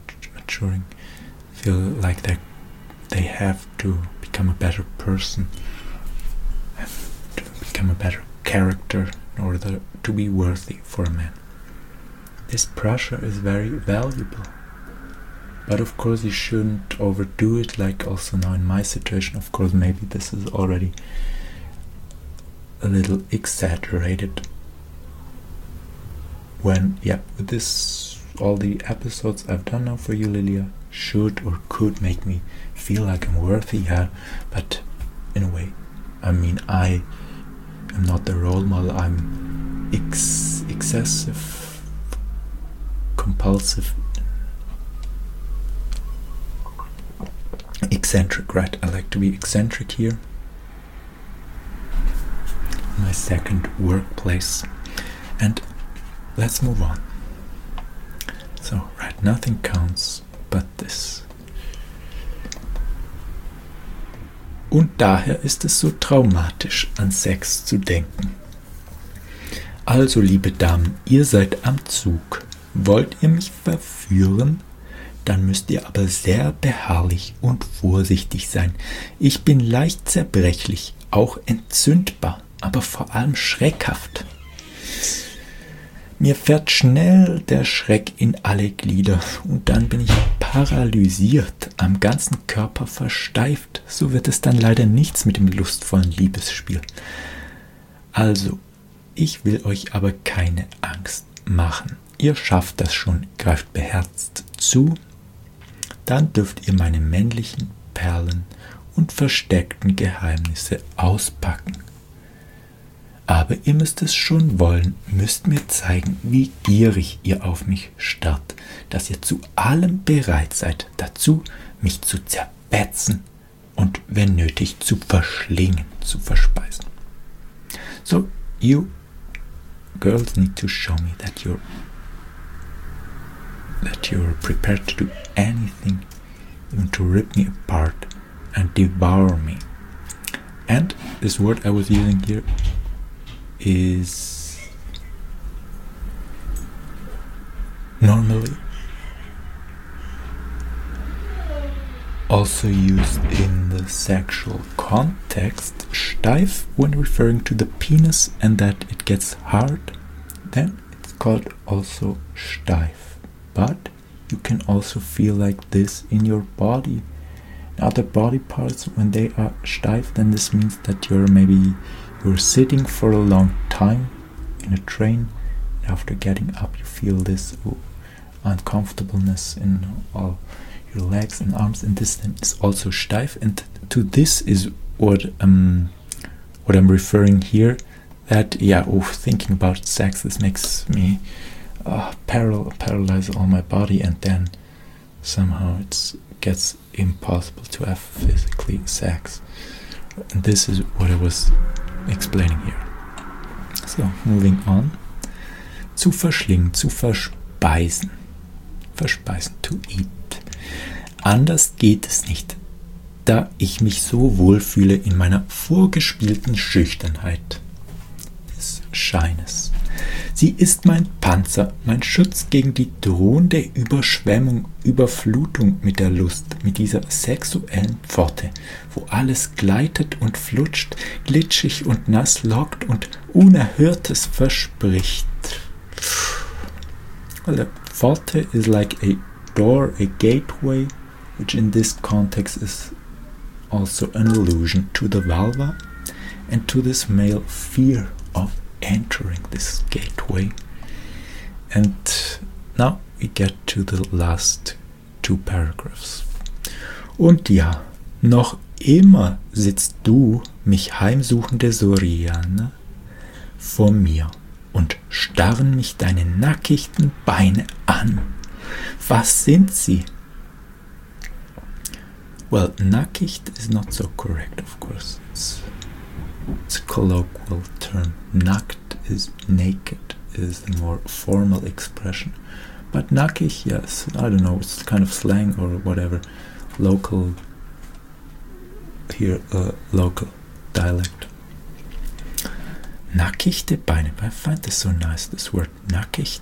feel like they have to become a better person, have to become a better character in order to be worthy for a man. This pressure is very valuable, but of course you shouldn't overdo it. Like also now in my situation, of course maybe this is already a little exaggerated, when with this, all the episodes I've done now for you, Lilia, should or could make me feel like I'm worthy, but in a way, I mean, I am not the role model. I'm excessive, compulsive, eccentric, right? I like to be eccentric here. My second workplace. And let's move on. So, right, nothing counts but this. Und daher ist es so traumatisch, an Sex zu denken. Also, liebe Damen, ihr seid am Zug. Wollt ihr mich verführen? Dann müsst ihr aber sehr beharrlich und vorsichtig sein. Ich bin leicht zerbrechlich, auch entzündbar, aber vor allem schreckhaft. Mir fährt schnell der Schreck in alle Glieder und dann bin ich paralysiert, am ganzen Körper versteift. So wird es dann leider nichts mit dem lustvollen Liebesspiel. Also, ich will euch aber keine Angst machen. Ihr schafft das schon, greift beherzt zu. Dann dürft ihr meine männlichen Perlen und versteckten Geheimnisse auspacken. Aber ihr müsst es schon wollen, müsst mir zeigen, wie gierig ihr auf mich starrt, dass ihr zu allem bereit seid, dazu mich zu zerbetzen und wenn nötig zu verschlingen, zu verspeisen. So, you girls need to show me that you're prepared to do anything, even to rip me apart and devour me. And this word I was using here is normally also used in the sexual context, steif, when referring to the penis and that it gets hard, then it's called also steif. But you can also feel like this in your body. In other body parts, when they are steif, then this means that you're sitting for a long time in a train. After getting up, you feel this uncomfortableness in all your legs and arms, and this then is also steif. And to this is what I'm referring here. That thinking about sex, this makes me paralyze all my body, and then somehow it gets impossible to have physically sex. And this is what I was explaining here. So, moving on. Zu verschlingen, zu verspeisen. Verspeisen, to eat. Anders geht es nicht, da ich mich so wohlfühle in meiner vorgespielten Schüchternheit des Scheines. Sie ist mein Panzer, mein Schutz gegen die drohende Überschwemmung, Überflutung mit der Lust, mit dieser sexuellen Pforte, wo alles gleitet und flutscht, glitschig und nass lockt und Unerhörtes verspricht. Well, the Pforte is like a door, a gateway, which in this context is also an allusion to the vulva and to this male fear of entering this gateway. And now we get to the last two paragraphs. Und ja, noch immer sitzt du, mich heimsuchende Soriana, vor mir und starren mich deine nackigen Beine an. Was sind sie? Well, nackigt is not so correct, of course. It's a colloquial term. Nackt is naked, is the more formal expression. But nackig, yes, I don't know, it's kind of slang or whatever. Local dialect. Nackigte Beine. I find this so nice, this word nackig.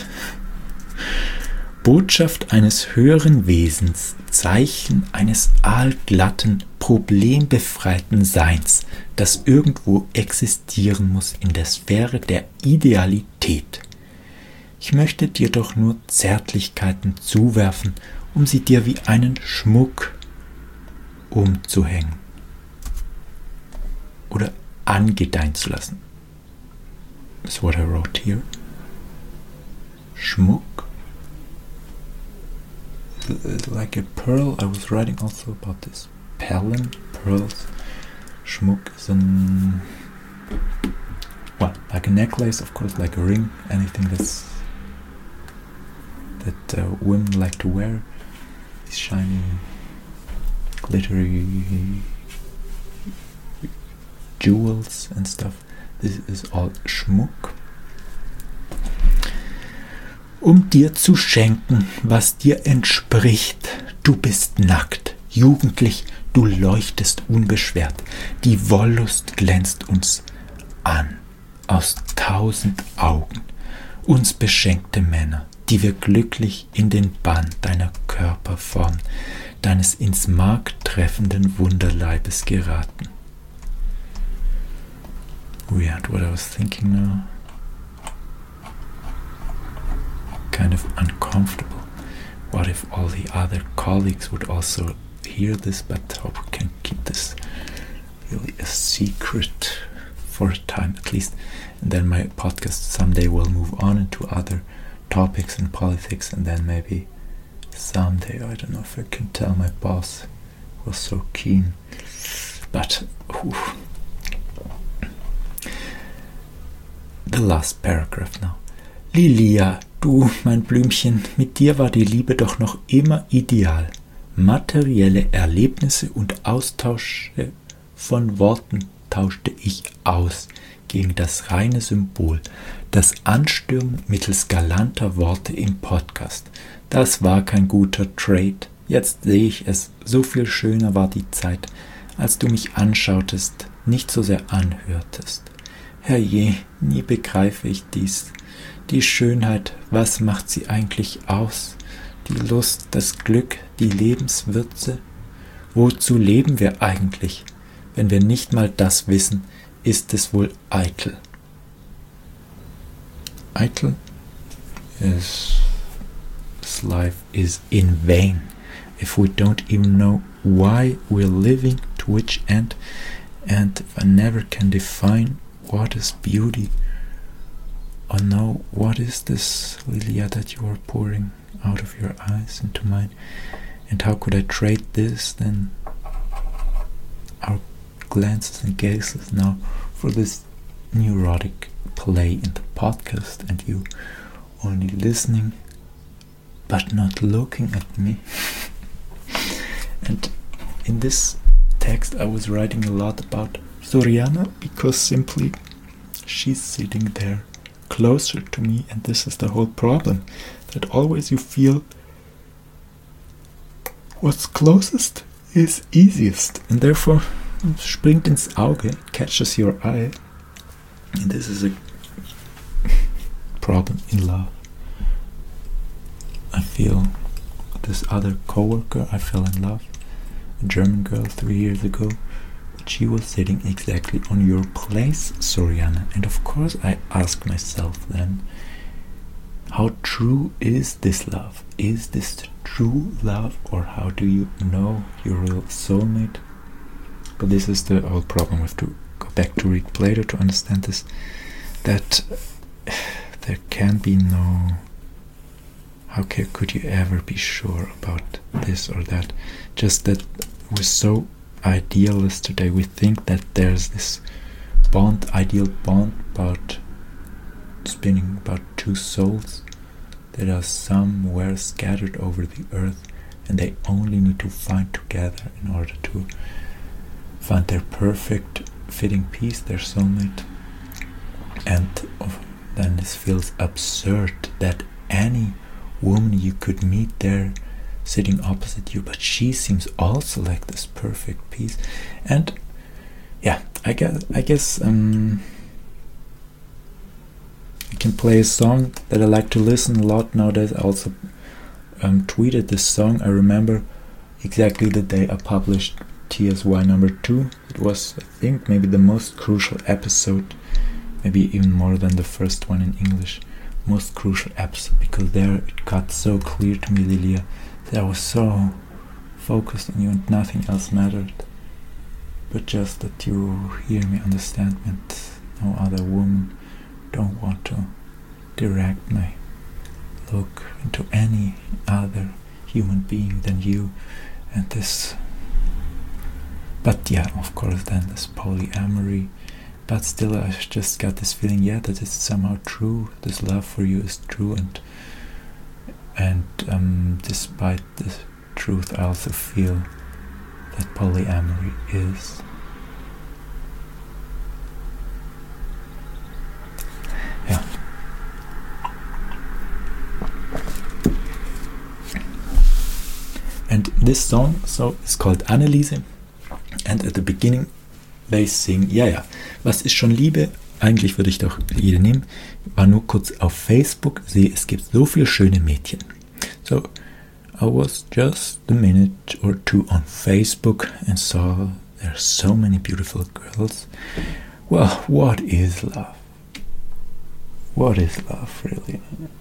Botschaft eines höheren Wesens, Zeichen eines aalglatten, problembefreiten Seins, das irgendwo existieren muss in der Sphäre der Idealität. Ich möchte dir doch nur Zärtlichkeiten zuwerfen, um sie dir wie einen Schmuck umzuhängen oder angedeihen zu lassen. That's what I wrote here. Schmuck. Like a pearl. I was writing also about this. Perlen, pearls. Schmuck is like a necklace, of course, like a ring, anything that women like to wear. These shiny, glittery jewels and stuff. This is all Schmuck. Um dir zu schenken, was dir entspricht. Du bist nackt, jugendlich, du leuchtest unbeschwert. Die Wollust glänzt uns an, aus 1000 Augen. Uns beschenkte Männer, die wir glücklich in den Bann deiner Körperform, deines ins Mark treffenden Wunderleibes geraten. Weird, what I was thinking now. Kind of uncomfortable. What if all the other colleagues would also hear this, but hope we can keep this really a secret for a time at least, and then my podcast someday will move on into other topics and politics, and then maybe someday, I don't know if I can tell my boss was so keen, but the last paragraph now. Lilia, du, mein Blümchen, mit dir war die Liebe doch noch immer ideal. Materielle Erlebnisse und Austausche von Worten tauschte ich aus gegen das reine Symbol, das Anstürmen mittels galanter Worte im Podcast. Das war kein guter Trade. Jetzt sehe ich es, so viel schöner war die Zeit, als du mich anschautest, nicht so sehr anhörtest. Herrje, nie begreife ich dies. Die Schönheit, was macht sie eigentlich aus? Die Lust, das Glück, die Lebenswürze? Wozu leben wir eigentlich? Wenn wir nicht mal das wissen, ist es wohl eitel. Eitel is this life is in vain if we don't even know why we're living, to which end, and if I never can define what is beauty, or know what is this, Lilia, that you are pouring out of your eyes into mine, and how could I trade this, then our glances and gazes now for this neurotic play in the podcast, and you only listening but not looking at me. And in this text I was writing a lot about Soriana, because simply she's sitting there closer to me, and this is the whole problem, that always you feel what's closest is easiest, and therefore springt ins Auge, it catches your eye, and this is a problem in love. I feel this other co-worker, I fell in love, a German girl 3 years ago. She was sitting exactly on your place, Soriana, and of course I asked myself then, how true is this love? Is this the true love, or how do you know your real soulmate? But this is the whole problem. We have to go back to read Plato to understand this, that there can be no, could you ever be sure about this or that? Just that we're so idealist today. We think that there's this ideal bond spinning about two souls that are somewhere scattered over the earth, and they only need to find together in order to find their perfect fitting piece, their soulmate. And then this feels absurd that any woman you could meet there sitting opposite you, but she seems also like this perfect piece. And yeah, I guess I can play a song that I like to listen a lot nowadays. I also tweeted this song. I remember exactly the day I published TSY number 2. It was, I think, maybe the most crucial episode, maybe even more than the first one in English. Most crucial episode, because there it got so clear to me, Lilia, that I was so focused on you and nothing else mattered, but just that you hear me, understand me, and no other woman don't want to direct my look into any other human being than you. And this, but yeah, of course, then this polyamory. But still, I just got this feeling, yeah, that it's somehow true. This love for you is true, and despite the truth, I also feel that polyamory is. Yeah. And this song is called Anneliese, and at the beginning they sing, ja, was ist schon Liebe? Eigentlich würde ich doch jede nehmen. War nur kurz auf Facebook, sehe, es gibt so viele schöne Mädchen. So, I was just a minute or two on Facebook and saw there are so many beautiful girls. Well, what is love? What is love, really?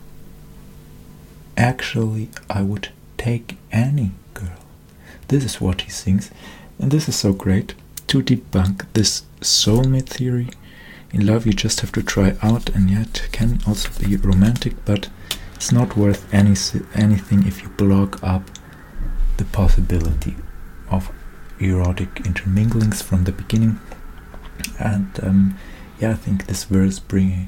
Actually, I would take any girl. This is what he sings, and this is so great. To debunk this soulmate theory, in love you just have to try out, and yet can also be romantic, but it's not worth anything if you block up the possibility of erotic interminglings from the beginning. And yeah, I think this verse brings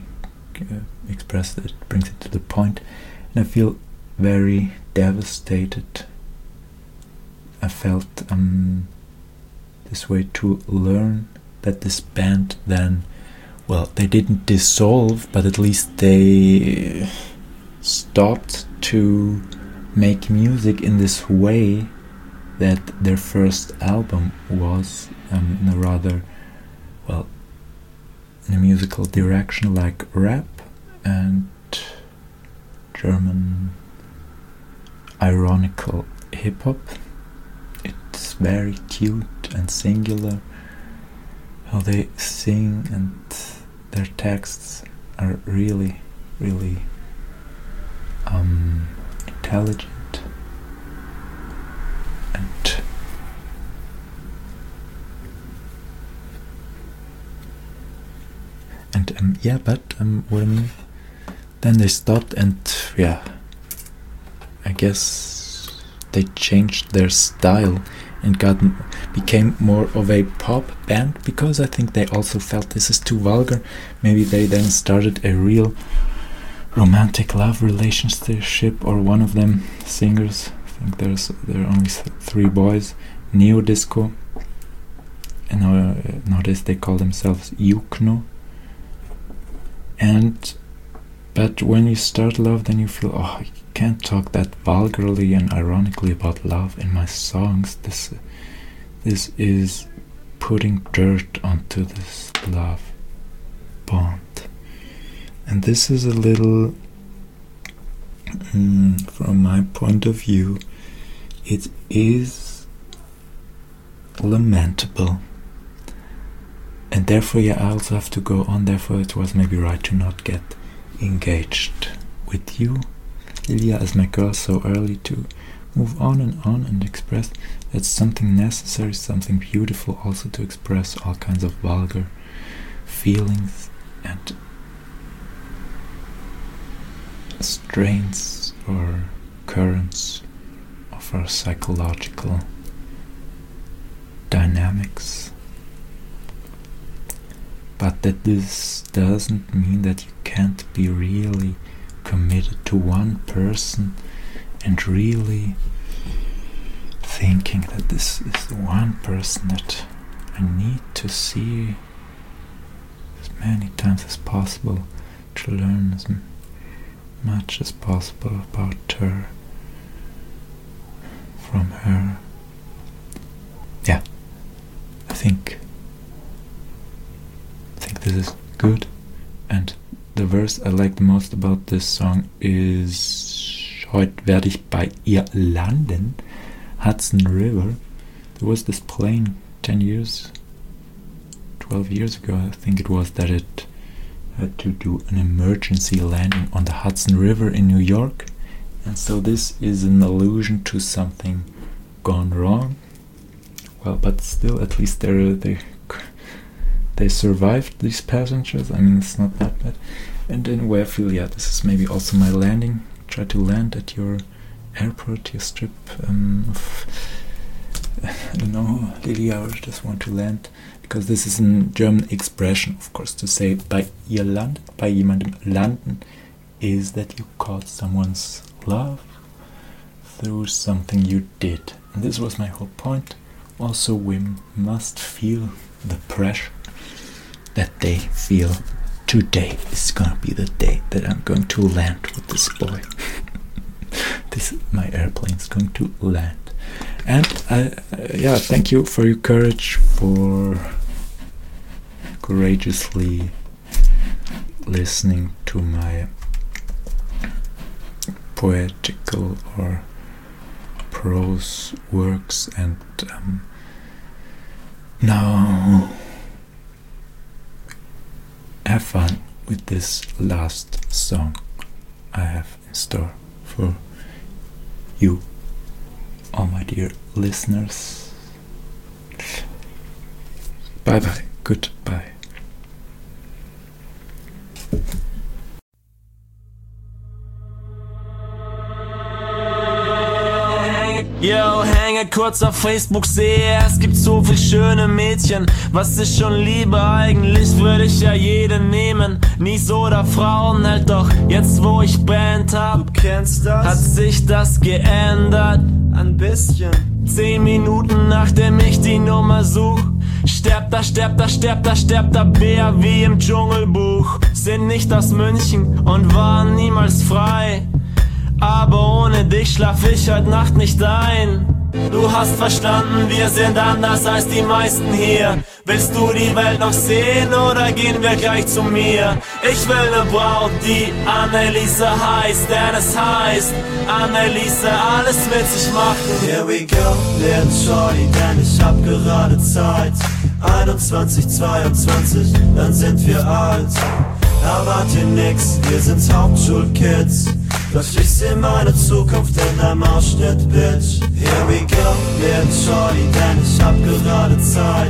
it to the point, and I feel very devastated. I felt this way to learn that this band then, well, they didn't dissolve, but at least they stopped to make music in this way that their first album was, in a rather, well, in a musical direction like rap and German ironical hip-hop. It's very cute and singular how they sing, and their texts are really, really intelligent and yeah, but what I mean, then they stopped, and yeah, I guess they changed their style and became more of a pop band, because I think they also felt this is too vulgar. Maybe they then started a real romantic love relationship, or one of them singers, I think there are only 3 boys, neo disco, and nowadays they call themselves Yukno. But when you start love, then you feel, oh, I can't talk that vulgarly and ironically about love in my songs. This is putting dirt onto this love bond. And this is a little, from my point of view, it is lamentable. And therefore, yeah, I also have to go on. Therefore, it was maybe right to not get engaged with you, Lilia, as my girl, so early, to move on and express. That's something necessary, something beautiful, also to express all kinds of vulgar feelings and strains or currents of our psychological dynamics. but that this doesn't mean that you can't be really committed to one person and really thinking that this is the one person that I need to see as many times as possible, to learn as much as possible about her, from her. Yeah, I think this is good. And the verse I like the most about this song is "Heut werde ich bei ihr landen." Hudson River. There was this plane 12 years ago, I think it was, that it had to do an emergency landing on the Hudson River in New York. And so this is an allusion to something gone wrong. Well, but still, at least they survived, these passengers. I mean, it's not that bad. And anyway, I feel, yeah, this is maybe also my landing. Try to land at your airport, your strip of, I don't know, Lily, I just want to land, because this is a German expression, of course, to say bei ihr landen, bei jemandem landen, is that you caught someone's love through something you did. And this was my whole point. Also, women must feel the pressure that they feel. Today is gonna be the day that I'm going to land with this boy. My airplane's going to land. And thank you for your courage, for courageously listening to my poetical or prose works. And now have fun with this last song I have in store for you, all my dear listeners. Bye bye, goodbye. Yo, hänge kurz auf Facebook, sehe, es gibt so viel schöne Mädchen. Was ich schon liebe, eigentlich würde ich ja jede nehmen. Nie so der Frauenheld, doch jetzt wo ich Band hab, du kennst das, hat sich das geändert, ein bisschen. 10 Minuten nachdem ich die Nummer such, stirbt der Bär wie im Dschungelbuch. Sind nicht aus München und waren niemals frei, aber ohne dich schlaf ich heute Nacht nicht ein. Du hast verstanden, wir sind anders als die meisten hier. Willst du die Welt noch sehen oder gehen wir gleich zu mir? Ich will ne Braut, die Anneliese heißt, denn es heißt Anneliese, alles mit sich machen. Here we go, little shorty, denn ich hab gerade Zeit. 21, 22, dann sind wir alt. Erwarte nix, wir sind Hauptschulkids. Doch ich seh meine Zukunft in deinem Ausschnitt, Bitch. Here we go, little shorty, denn ich hab gerade Zeit.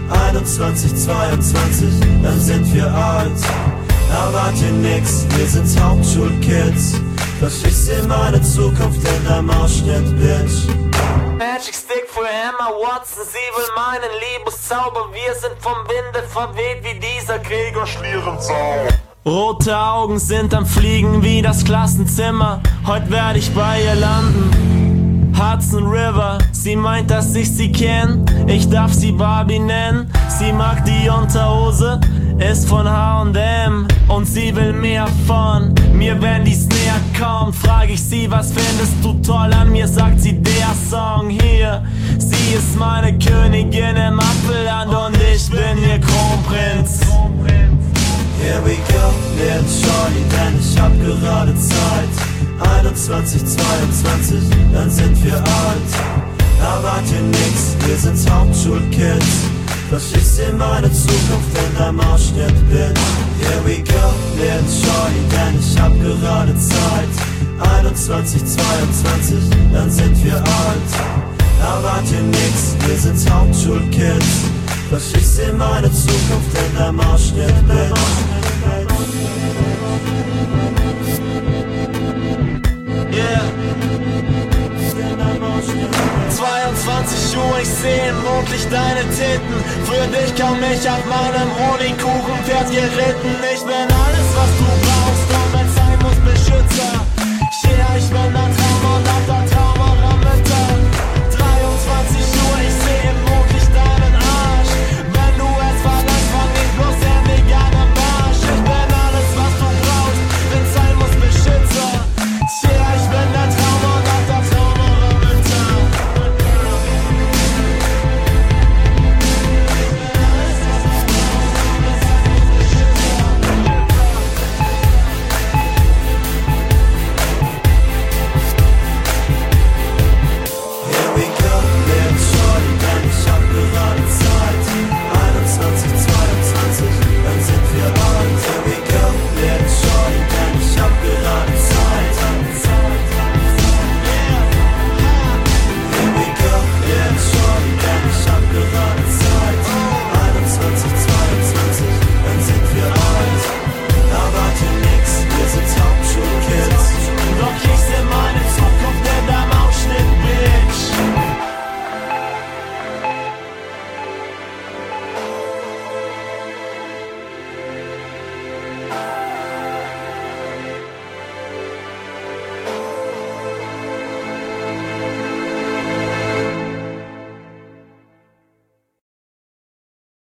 21, 22, dann sind wir alt. Erwarte nix, wir sind Hauptschulkids. Doch ich seh meine Zukunft in deinem Ausschnitt, Bitch. Magic Stick für Emma Watson, sie will meinen Liebeszauber. Wir sind vom Winde verweht wie dieser Gregor Schlierenzauber. Rote Augen sind am Fliegen wie das Klassenzimmer. Heute werde ich bei ihr landen. Hudson River, sie meint, dass ich sie kenn. Ich darf sie Barbie nennen. Sie mag die Unterhose, ist von H&M. Und sie will mehr von mir, wenn dies näher kommt. Frag ich sie, was findest du toll an mir? Sagt sie, der Song hier. Sie ist meine Königin im Apfelland und ich bin ihr Kronprinz. Here we go, little shorty, denn ich hab gerade Zeit. 21, 22, dann sind wir alt. Erwarte nix, wir sind Hauptschulkids. Doch ich seh meine Zukunft in deinem Ausschnitt, Bitch. Here we go, little shorty, denn ich hab gerade Zeit. 21, 22, dann sind wir alt. Erwarte nix, wir sind Hauptschulkids. Doch ich seh meine Zukunft in deinem Ausschnitt, Bitch. Yeah. 22 Uhr, ich seh im Mondlicht deine Titten. Für dich Ich kann mich auf meinem Honigkuchenpferd geritten. Ich bin alles, was du